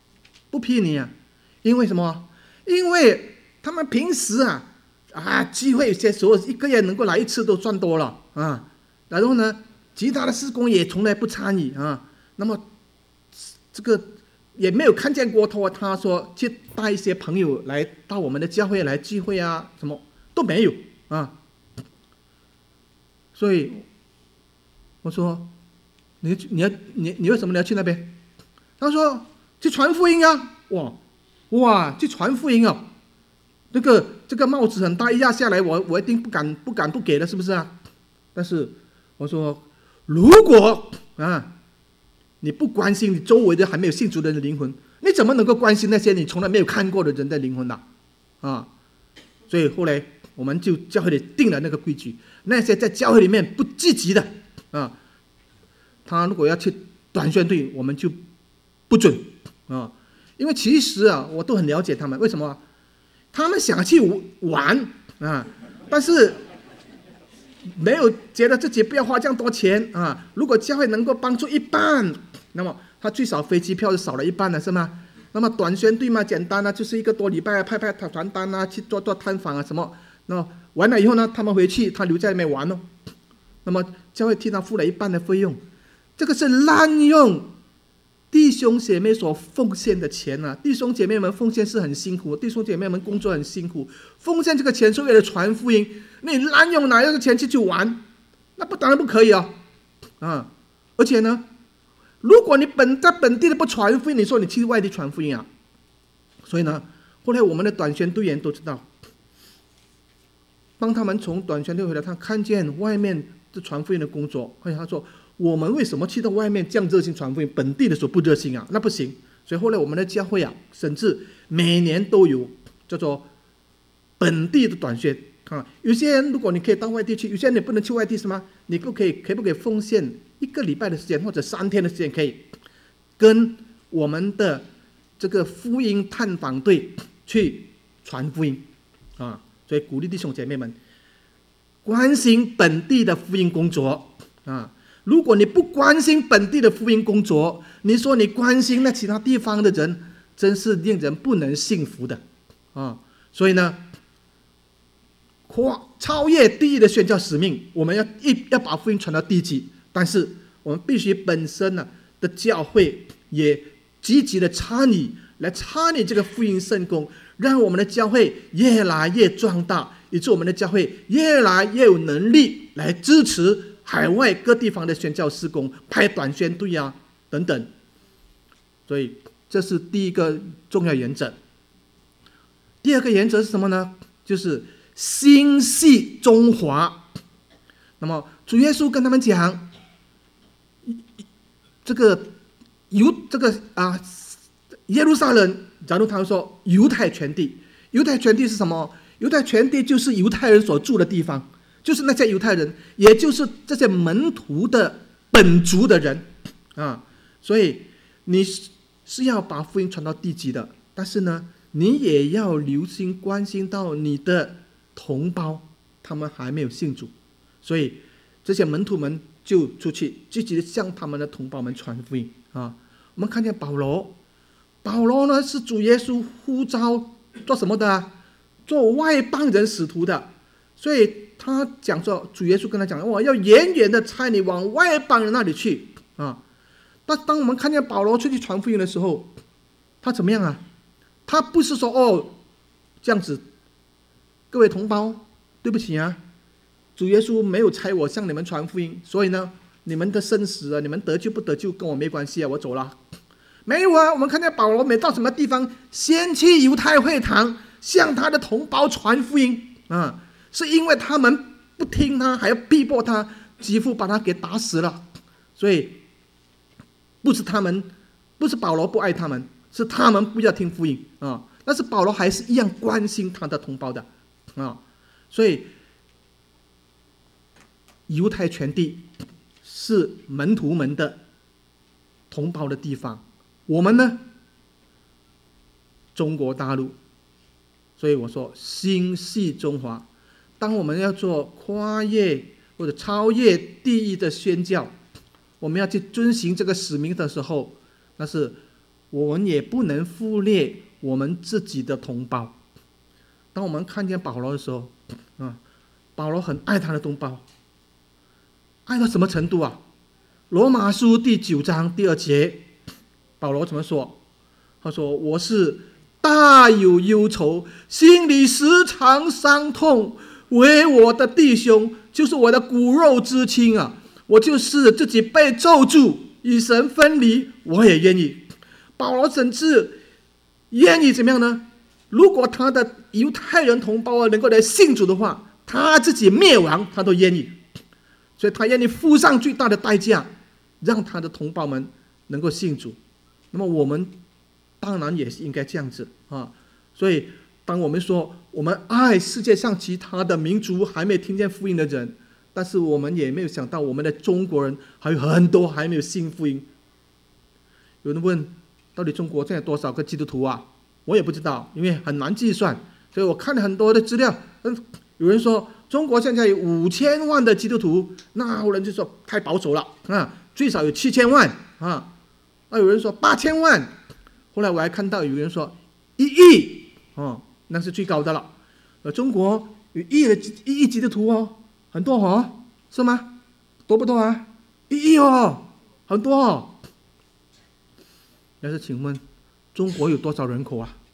不批你啊，因为什么？因为他们平时啊啊聚会有些时候一个月能够来一次都算多了啊，然后呢，其他的事工也从来不参与啊，那么这个也没有看见过他他说去带一些朋友来到我们的教会来聚会啊，什么都没有啊，所以我说你你要你你为什么你要去那边？他说去传福音啊，哇哇去传福音啊，这个这个帽子很大，一压下来我我一定不敢不敢不给的，是不是啊？但是我说如果啊你不关心你周围的还没有信主的人的灵魂，你怎么能够关心那些你从来没有看过的人的灵魂呢？啊，所以后来我们就教会里定了那个规矩，那些在教会里面不积极的啊，他如果要去短宣队，我们就不准啊，因为其实啊，我都很了解他们，为什么？他们想去玩啊，但是没有觉得自己不要花这样多钱啊。如果教会能够帮助一半，那么他最少飞机票就少了一半了，是吗？那么短宣队嘛，简单啊，就是一个多礼拜派派传单啊，去做做探访啊什么。那么完了以后呢，他们回去，他留在那边玩哦。那么教会替他付了一半的费用，这个是滥用弟兄姐妹所奉献的钱啊！弟兄姐妹们奉献是很辛苦，弟兄姐妹们工作很辛苦，奉献这个钱是为了传福音。你滥用拿这个钱去去玩，那不当然不可以啊！啊，而且呢，如果你本在本地的不传福音，你说你去外地传福音啊？所以呢，后来我们的短宣队员都知道，当他们从短宣队回来，他看见外面的传福音的工作，而且他说，我们为什么去到外面这样热心传福音，本地的时候不热心啊？那不行。所以后来我们的教会啊，甚至每年都有叫做本地的短宣啊。有些人如果你可以到外地去，有些人你不能去外地是吗？你不可以可不可以奉献一个礼拜的时间或者三天的时间，可以跟我们的这个福音探访队去传福音啊？所以鼓励弟兄姐妹们关心本地的福音工作啊。如果你不关心本地的福音工作，你说你关心那其他地方的人，真是令人不能信服的啊！所以呢，超越地狱的宣教使命，我们要一要把福音传到地极，但是我们必须本身呢的教会也积极的参与，来参与这个福音圣工，让我们的教会越来越壮大，以致我们的教会越来越有能力来支持海外各地方的宣教事工，派短宣队啊等等。所以这是第一个重要原则。第二个原则是什么呢？就是心系中华。那么主耶稣跟他们讲，这个犹这个啊耶路撒冷，假如他们说犹太全地，犹太全地是什么？犹太全地就是犹太人所住的地方。就是那些犹太人，也就是这些门徒的本族的人啊，所以你是要把福音传到地极的，但是呢，你也要留心关心到你的同胞，他们还没有信主，所以这些门徒们就出去积极的向他们的同胞们传福音啊。我们看见保罗，保罗呢是主耶稣呼召做什么的啊？做外邦人使徒的，所以他讲说，主耶稣跟他讲，我要远远的差你往外邦人那里去啊。但当我们看见保罗出去传福音的时候，他怎么样啊？他不是说哦这样子，各位同胞，对不起啊，主耶稣没有差我向你们传福音，所以呢，你们的生死啊，你们得救不得救跟我没关系啊，我走了。没有啊，我们看见保罗每到什么地方，先去犹太会堂向他的同胞传福音啊。是因为他们不听他，还要逼迫他，几乎把他给打死了。所以不是他们，不是保罗不爱他们，是他们不要听福音啊。但是保罗还是一样关心他的同胞的啊。所以犹太全地是门徒们的同胞的地方，我们呢，中国大陆。所以我说心系中华。当我们要做跨越或者超越地狱的宣教，我们要去遵行这个使命的时候，那是我们也不能忽略我们自己的同胞。当我们看见保罗的时候，啊，保罗很爱他的同胞，爱到什么程度啊？罗马书第九章第二节，保罗怎么说？他说：“我是大有忧愁，心里时常伤痛，为我的弟兄，就是我的骨肉之亲啊，我就是自己被咒诅，与神分离，我也愿意。”保罗甚至愿意怎么样呢？如果他的犹太人同胞啊能够来信主的话，他自己灭亡，他都愿意。所以他愿意付上巨大的代价，让他的同胞们能够信主。那么我们当然也是应该这样子啊。所以当我们说我们爱世界上其他的民族还没有听见福音的人，但是我们也没有想到我们的中国人还有很多还没有信福音。有人问，到底中国现在多少个基督徒啊？我也不知道，因为很难计算。所以我看了很多的资料，有人说中国现在有五千万的基督徒，那有人就说太保守了啊，最少有七千万啊。啊，有人说八千万，后来我还看到有人说一亿哦，那是最高的了。呃，中国有一亿的一亿基督徒哦，很多哦，是吗？多不多啊？一亿哦，很多哦。但是请问，中国有多少人口啊？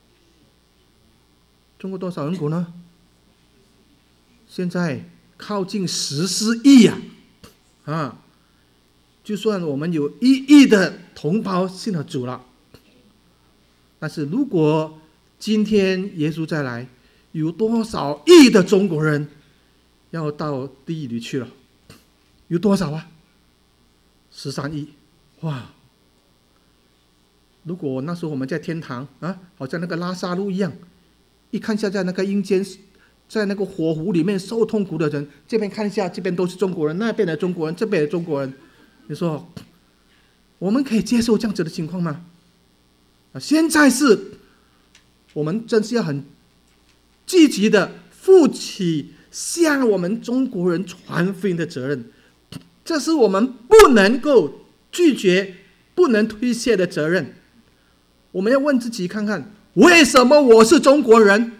中国多少人口呢？现在靠近十四亿呀！啊，就算我们有一亿的同胞信了主了，但是如果今天耶稣再来，有多少亿的中国人要到地狱里去了？有多少啊？十三亿！哇！如果那时候我们在天堂啊，好像那个拉撒路一样，一看下在那个阴间，在那个火湖里面受痛苦的人，这边看一下，这边都是中国人，那边的中国人，这边的中国人，你说我们可以接受这样子的情况吗？啊，现在是我们真是要很积极的负起向我们中国人传福音的责任，这是我们不能够拒绝、不能推卸的责任。我们要问自己看看，为什么我是中国人？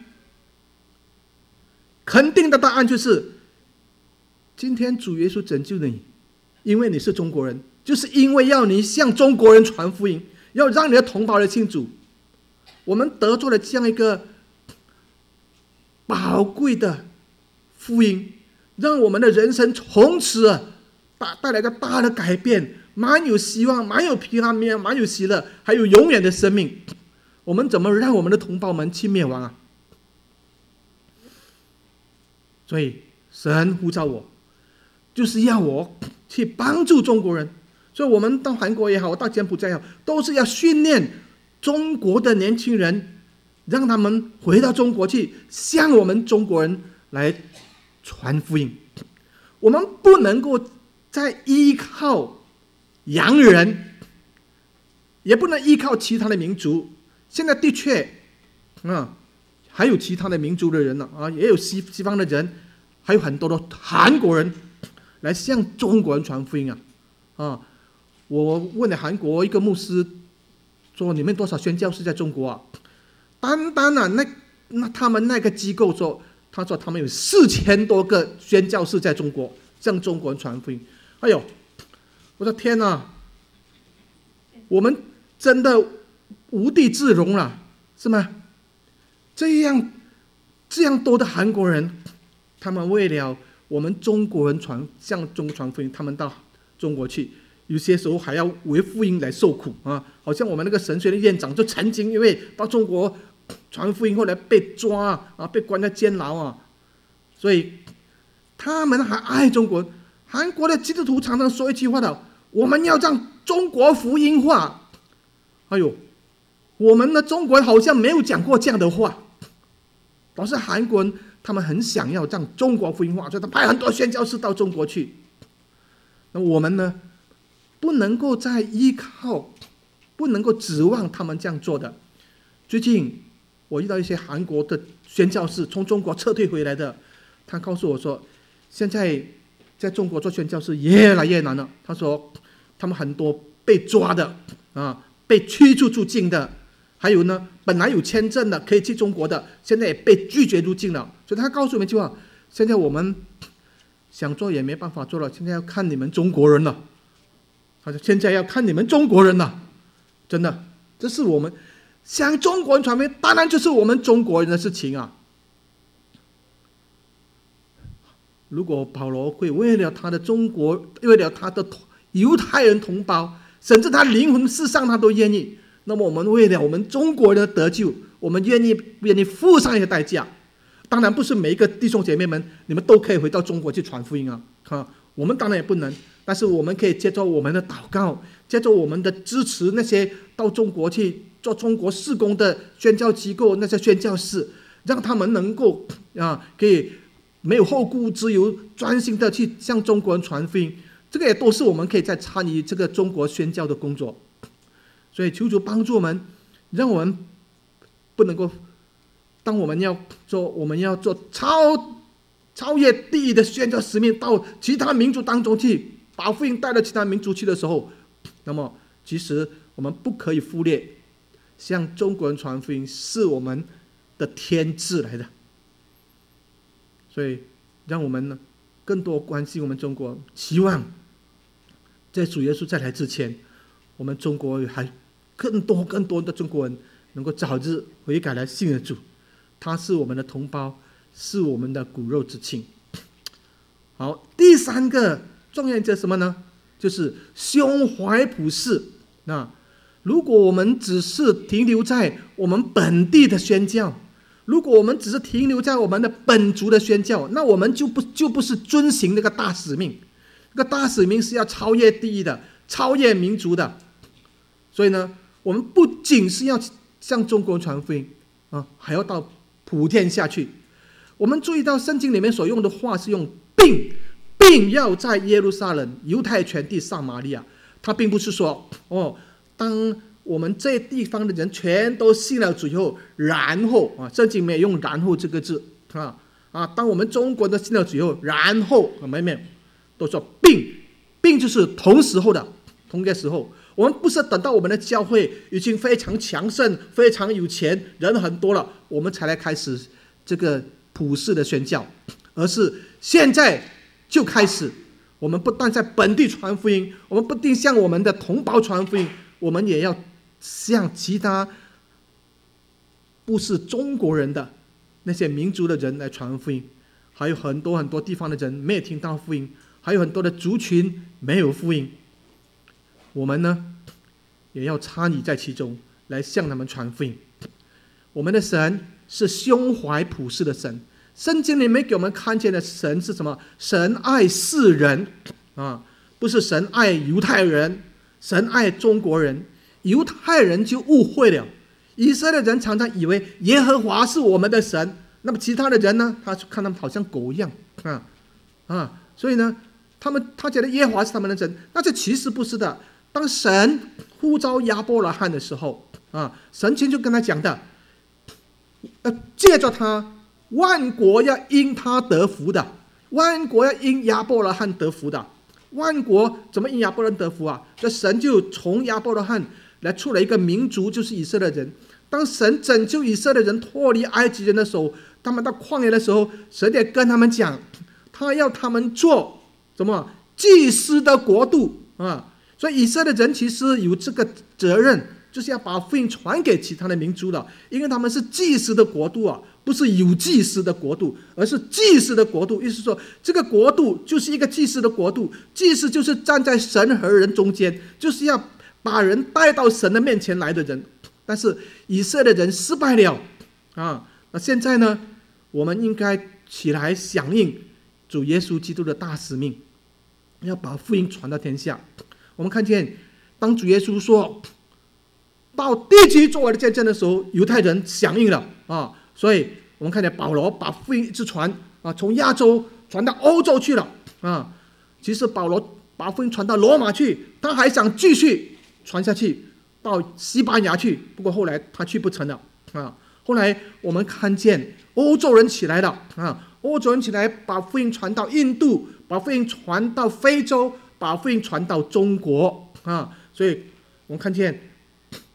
肯定的答案就是，今天主耶稣拯救你，因为你是中国人，就是因为要你向中国人传福音，要让你的同胞来信主。我们得着了这样一个宝贵的福音，让我们的人生从此带带来一个大的改变，蛮有希望，蛮有平安，蛮有喜乐，还有永远的生命。我们怎么让我们的同胞们去灭亡啊？所以神呼召我，就是要我去帮助中国人。所以我们到韩国也好，到柬埔寨也好，都是要训练中国的年轻人，让他们回到中国去，向我们中国人来传福音。我们不能够再依靠洋人，也不能依靠其他的民族。现在的确，啊，还有其他的民族的人呢，啊，也有西西方的人，还有很多的韩国人来向中国人传福音啊，啊，我问了韩国一个牧师，说你们多少宣教士在中国啊？单单啊，那那他们那个机构说，他说他们有四千多个宣教士在中国向中国人传福音。哎呦，我说天哪，我们真的无地自容了，是吗？这样这样多的韩国人，他们为了我们中国人传向中国传福音，他们到中国去，有些时候还要为福音来受苦啊！好像我们那个神学的院长就曾经因为到中国传福音，后来被抓啊，被关在监牢啊，所以他们还爱中国。韩国的基督徒常常说一句话的：我们要让中国福音化。哎呦，我们的中国人好像没有讲过这样的话，倒是韩国人他们很想要让中国福音化，所以他派很多宣教士到中国去。那我们呢，不能够再依靠，不能够指望他们这样做的。最近我遇到一些韩国的宣教士从中国撤退回来的，他告诉我说，现在在中国做宣教士越来越难了。他说他们很多被抓的啊， 被驱逐出境的，还有呢，本来有签证的可以去中国的，现在也被拒绝入境了。所以他告诉我们一句话：现在我们想做也没办法做了，现在要看你们中国人了。他说：现在要看你们中国人了，真的，这是我们向中国人传福音，当然就是我们中国人的事情啊。如果保罗会为了他的中国，为了他的犹太人同胞，甚至他灵魂世上他都愿意，那么我们为了我们中国人的得救，我们愿意不愿意付上一些代价？当然不是每一个弟兄姐妹们你们都可以回到中国去传福音啊，啊，我们当然也不能，但是我们可以借着我们的祷告，借着我们的支持那些到中国去做中国事工的宣教机构，那些宣教士，让他们能够啊，可以没有后顾之忧，专心的去向中国人传福音。这个也都是我们可以在参与这个中国宣教的工作。所以求主帮助我们，让我们不能够，当我们要做我们要做超超越地狱的宣教使命，到其他民族当中去把福音带到其他民族去的时候，那么其实我们不可以忽略向中国人传福音是我们的天职来的。所以让我们呢更多关心我们中国，希望在主耶稣再来之前，我们中国还更多更多的中国人能够早日悔改来信了主，他是我们的同胞，是我们的骨肉之亲。好，第三个重要原则什么呢？就是胸怀普世。那如果我们只是停留在我们本地的宣教，如果我们只是停留在我们的本族的宣教，那我们就不就不是遵行那个大使命。那个大使命是要超越地域的，超越民族的。所以呢，我们不仅是要向中国人传福音啊，还要到普天下去。我们注意到圣经里面所用的话是用并，并要在耶路撒冷、犹太全地、撒玛利亚。他并不是说哦，当我们这地方的人全都信了主以后，然后啊，圣经没有用然后这个字啊啊，当我们中国的信了主以后，然后没有没有，都说并，并就是同时候的，同一个时候。我们不是等到我们的教会已经非常强盛、非常有钱、人很多了，我们才来开始这个普世的宣教，而是现在就开始。我们不但在本地传福音，我们不仅向我们的同胞传福音，我们也要向其他不是中国人的那些民族的人来传福音。还有很多很多地方的人没有听到福音，还有很多的族群没有福音。我们呢，也要参与在其中，来向他们传福音。我们的神是胸怀普世的神，圣经里面给我们看见的神是什么？神爱世人啊，不是神爱犹太人，神爱中国人。犹太人就误会了，以色列人常常以为耶和华是我们的神，那么其他的人呢，他看他们好像狗一样啊啊，所以呢，他们他觉得耶和华是他们的神，那这其实不是的。当神呼召亚伯拉罕的时候啊，神亲就跟他讲的，呃，借着他，万国要因他得福的，万国要因亚伯拉罕得福的。万国怎么因亚伯拉罕得福啊？这神就从亚伯拉罕来出了一个民族，就是以色列人。当神拯救以色列人脱离埃及人的时候，他们到旷野的时候，神也跟他们讲，他要他们做什么祭司的国度啊。所以以色列人其实有这个责任，就是要把福音传给其他的民族的，因为他们是祭司的国度啊，不是有祭司的国度，而是祭司的国度。意思说，这个国度就是一个祭司的国度，祭司就是站在神和人中间，就是要把人带到神的面前来的人。但是以色列人失败了啊，那现在呢，我们应该起来响应主耶稣基督的大使命，要把福音传到天下。我们看见，当主耶稣说到地极做我的见证的时候，犹太人响应了啊，所以我们看见保罗把福音一直传啊，从亚洲传到欧洲去了啊。其实保罗把福音传到罗马去，他还想继续传下去到西班牙去，不过后来他去不成了啊。后来我们看见欧洲人起来了啊，欧洲人起来把福音传到印度，把福音传到非洲，把福音传到中国啊，所以我们看见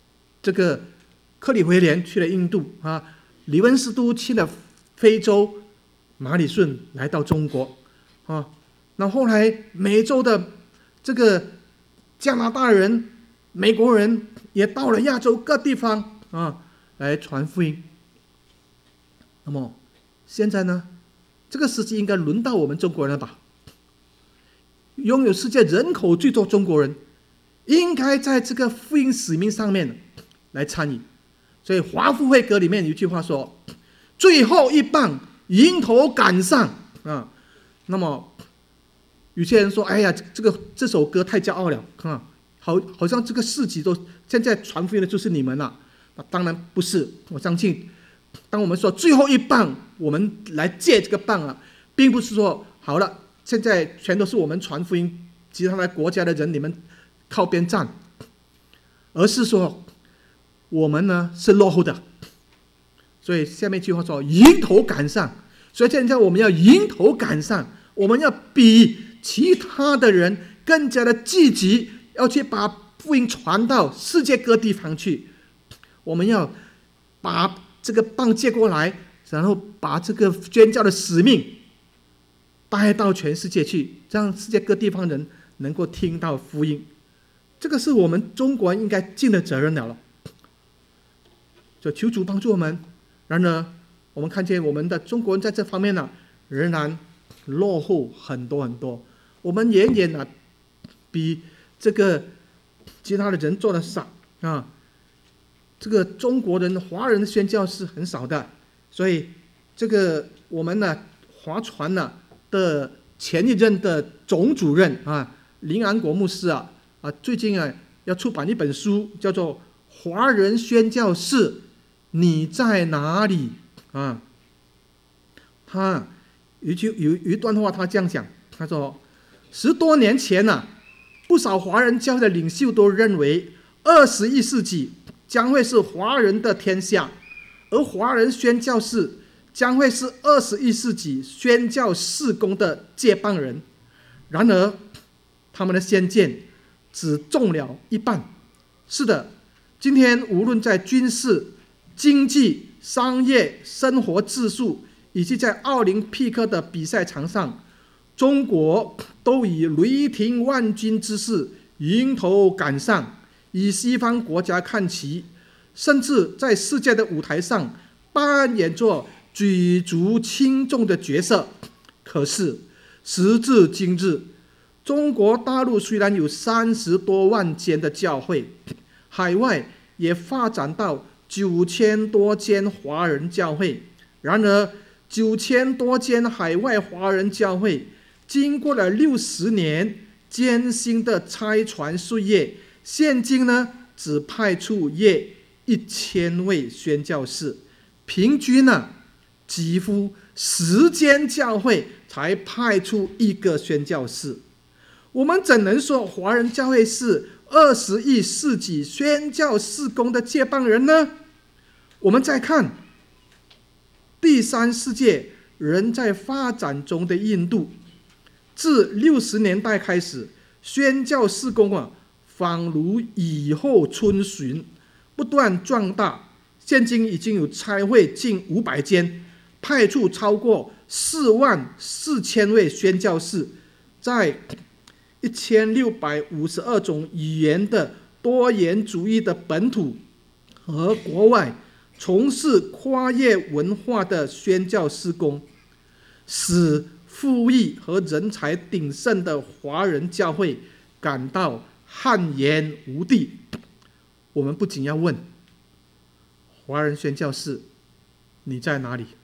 这个克里威廉去了印度啊，李文斯都去了非洲，马礼顺来到中国啊，那后来美洲的这个加拿大人、美国人也到了亚洲各地方啊，来传福音。那么现在呢，这个时期应该轮到我们中国人了吧？拥有世界人口最多中国人，应该在这个福音使命上面来参与。所以华富会歌里面有一句话说：“最后一棒，迎头赶上啊。”那么有些人说：“哎呀，这个这首歌太骄傲了啊，好好像这个市集都现在传福音的就是你们了。”啊，当然不是。我相信，当我们说最后一棒，我们来借这个棒啊，并不是说好了，现在全都是我们传福音，其他的国家的人你们靠边站，而是说我们呢是落后的。所以下面一句话说：“迎头赶上。”所以现在我们要迎头赶上，我们要比其他的人更加的积极，要去把福音传到世界各地方去。我们要把这个棒接过来，然后把这个宣教的使命带到全世界去，让世界各地方人能够听到福音。这个是我们中国人应该尽的责任了了。就求主帮助我们。然而我们看见我们的中国人在这方面呢，仍然落后很多很多。我们远远呢比这个其他的人做的少啊。这个中国人、华人的宣教是很少的，所以这个我们呢华传呢的前一任的总主任啊林安国牧师啊啊最近啊要出版一本书，叫做《华人宣教士你在哪里》啊。他有一句有有一段话，他这样讲，他说：十多年前呢、啊，不少华人教会的领袖都认为，二十一世纪将会是华人的天下，而华人宣教士将会是二十一世纪宣教事工的接棒人。然而，他们的先见只中了一半。是的，今天无论在军事、经济、商业、生活质素，以及在奥林匹克的比赛场上，中国都以雷霆万钧之势迎头赶上，以西方国家看齐，甚至在世界的舞台上扮演着举足轻重的角色。可是时至今日，中国大陆虽然有三十多万间的教会，海外也发展到九千多间华人教会，然而九千多间海外华人教会经过了六十年艰辛的差传岁月，现今呢只派出约一千位宣教士，平均呢几乎十间教会才派出一个宣教士。我们怎能说华人教会是二十一世纪宣教事工的接棒人呢？我们再看第三世界仍在发展中的印度，自六十年代开始，宣教事工啊，仿如雨后春笋，不断壮大。现今已经有差会近五百间，派出超过四万四千位宣教士，在一千六百五十二种语言的多元主义的本土和国外，从事跨越文化的宣教事工，使富裕和人才鼎盛的华人教会感到汗颜无地。我们不仅要问华人宣教士你在哪里？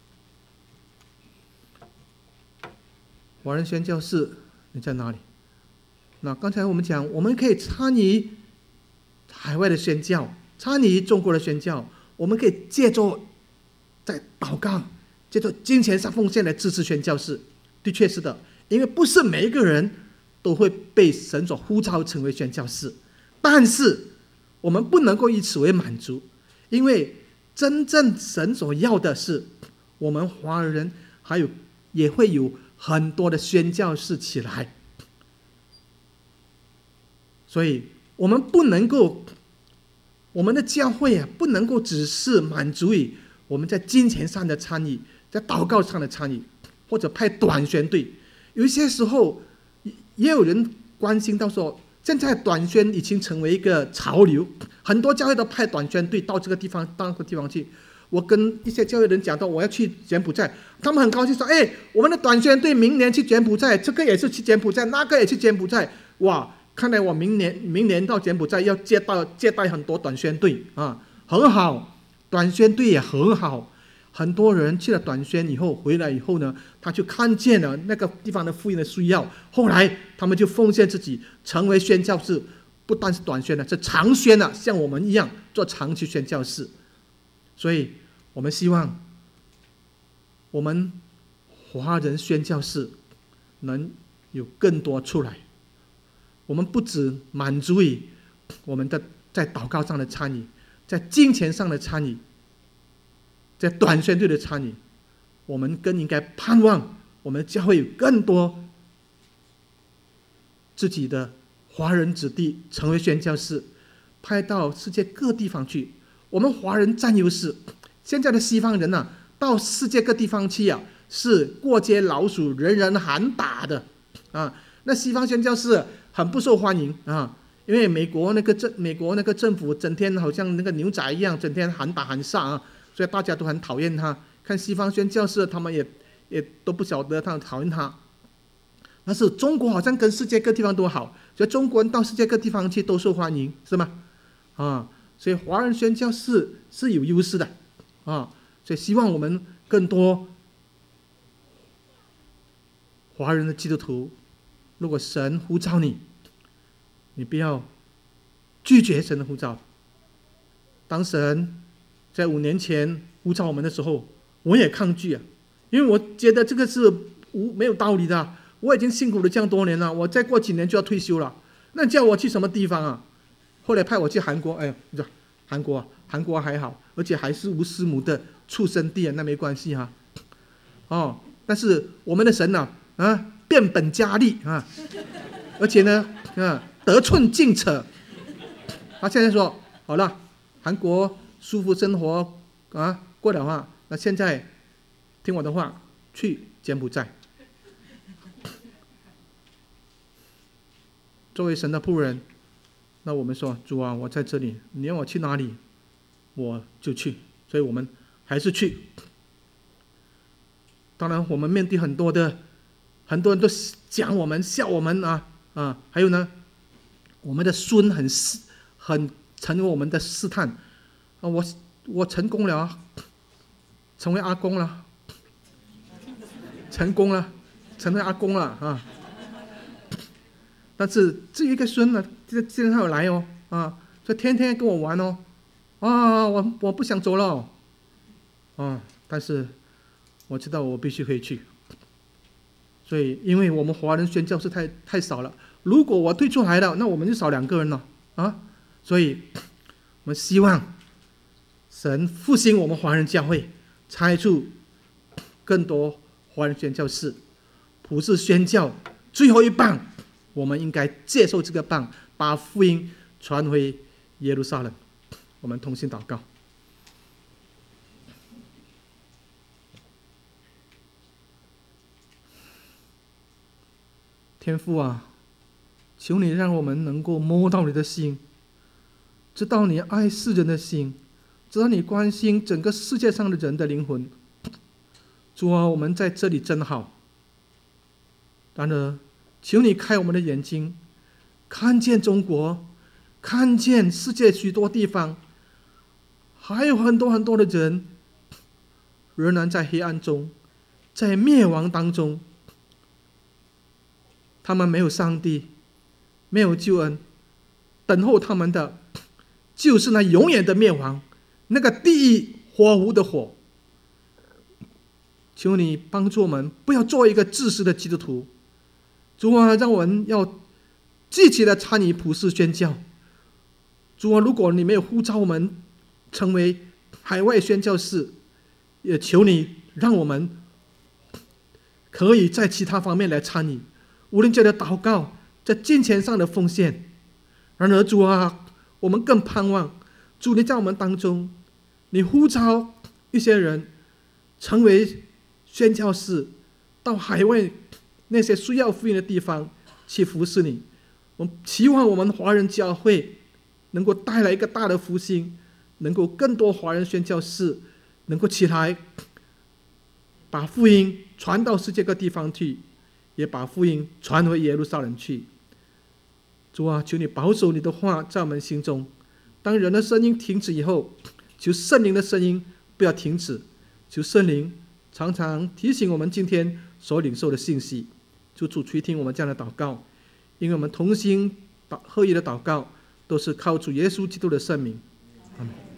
华人宣教士你在哪里？那刚才我们讲，我们可以参与海外的宣教，参与中国的宣教，我们可以借着在祷告，借着金钱上奉献来支持宣教士。的确是的，因为不是每一个人都会被神所呼召成为宣教士，但是我们不能够以此为满足，因为真正神所要的是我们华人还有也会有很多的宣教士起来。所以我们不能够我们的教会啊，不能够只是满足于我们在金钱上的参与，在祷告上的参与，或者派短宣队。有一些时候，也有人关心到说，现在短宣已经成为一个潮流，很多教会都派短宣队到这个地方、到那个地方去。我跟一些教会人讲到我要去柬埔寨，他们很高兴说：“哎，我们的短宣队明年去柬埔寨，这个也是去柬埔寨，那个也去柬埔寨。”哇，看来我明年明年到柬埔寨要接待接待很多短宣队啊，很好，短宣队也很好。很多人去了短宣以后回来以后呢，他就看见了那个地方的福音的需要，后来他们就奉献自己，成为宣教士，不单是短宣了，是长宣了，像我们一样做长期宣教士。所以我们希望我们华人宣教士能有更多出来。我们不只满足于我们的在祷告上的参与，在金钱上的参与，在短宣队的参与，我们更应该盼望我们教会有更多自己的华人子弟成为宣教士，派到世界各地方去。我们华人占优势，现在的西方人啊，到世界各地方去啊，是过街老鼠，人人喊打的啊。那西方宣教士很不受欢迎啊，因为美国那个政美国那个政府整天好像那个牛仔一样，整天喊打喊杀啊，所以大家都很讨厌他。看西方宣教士，他们也也都不晓得他们讨厌他。但是中国好像跟世界各地方都好，所以中国人到世界各地方去都受欢迎，是吗？啊，所以华人宣教士是有优势的啊，所以希望我们更多华人的基督徒，如果神呼召你，你不要拒绝神的呼召。当神在五年前呼召我们的时候，我也抗拒啊，因为我觉得这个是无没有道理的啊。我已经辛苦了这样多年了，我再过几年就要退休了，那叫我去什么地方啊？后来派我去韩国，哎呀，你说韩国韩国还好，而且还是无师母的出生地啊，那没关系哈、啊。哦，但是我们的神呢、啊，啊，变本加厉啊，而且呢，啊，得寸进尺。他现在说好了，韩国舒服生活啊过了话，那现在听我的话，去柬埔寨。作为神的仆人，那我们说主啊，我在这里，你让我去哪里，我就去。所以我们还是去。当然，我们面对很多的，很多人都讲我们、笑我们啊啊，还有呢，我们的孙很很成为我们的试探啊，我我成功了啊，成为阿公了，成功了，成为阿公了啊。但是至于一个孙呢，今天他有来哦啊，所以天天跟我玩哦，啊，我我不想走了，啊，但是我知道我必须回去。所以，因为我们华人宣教士太太少了，如果我退出来了，那我们就少两个人了啊。所以，我们希望神复兴我们华人教会，差出更多华人宣教士，普世宣教最后一棒。我们应该接受这个棒，把福音传回耶路撒冷。我们同心祷告。天父啊，求你让我们能够摸到你的心，知道你爱世人的心，知道你关心整个世界上的人的灵魂。主啊，我们在这里真好。然而求你开我们的眼睛，看见中国，看见世界许多地方，还有很多很多的人仍然在黑暗中，在灭亡当中。他们没有上帝，没有救恩，等候他们的就是那永远的灭亡，那个地狱火湖的火。求你帮助我们，不要做一个自私的基督徒。主啊，让我们要积极的参与普世宣教。主啊，如果你没有呼召我们成为海外宣教士，也求你让我们可以在其他方面来参与，无论在祷告，在金钱上的奉献。然而主啊，我们更盼望主，你在我们当中，你呼召一些人成为宣教士，到海外那些需要福音的地方去服侍你。我们期望我们华人教会能够带来一个大的复兴，能够更多华人宣教士能够起来，把福音传到世界各地方去，也把福音传回耶路撒冷去。主啊，求你保守你的话在我们心中。当人的声音停止以后，求圣灵的声音不要停止。求圣灵常常提醒我们今天所领受的信息。求主垂听我们这样的祷告，因为我们同心合一的祷告，都是靠主耶稣基督的圣名。阿们。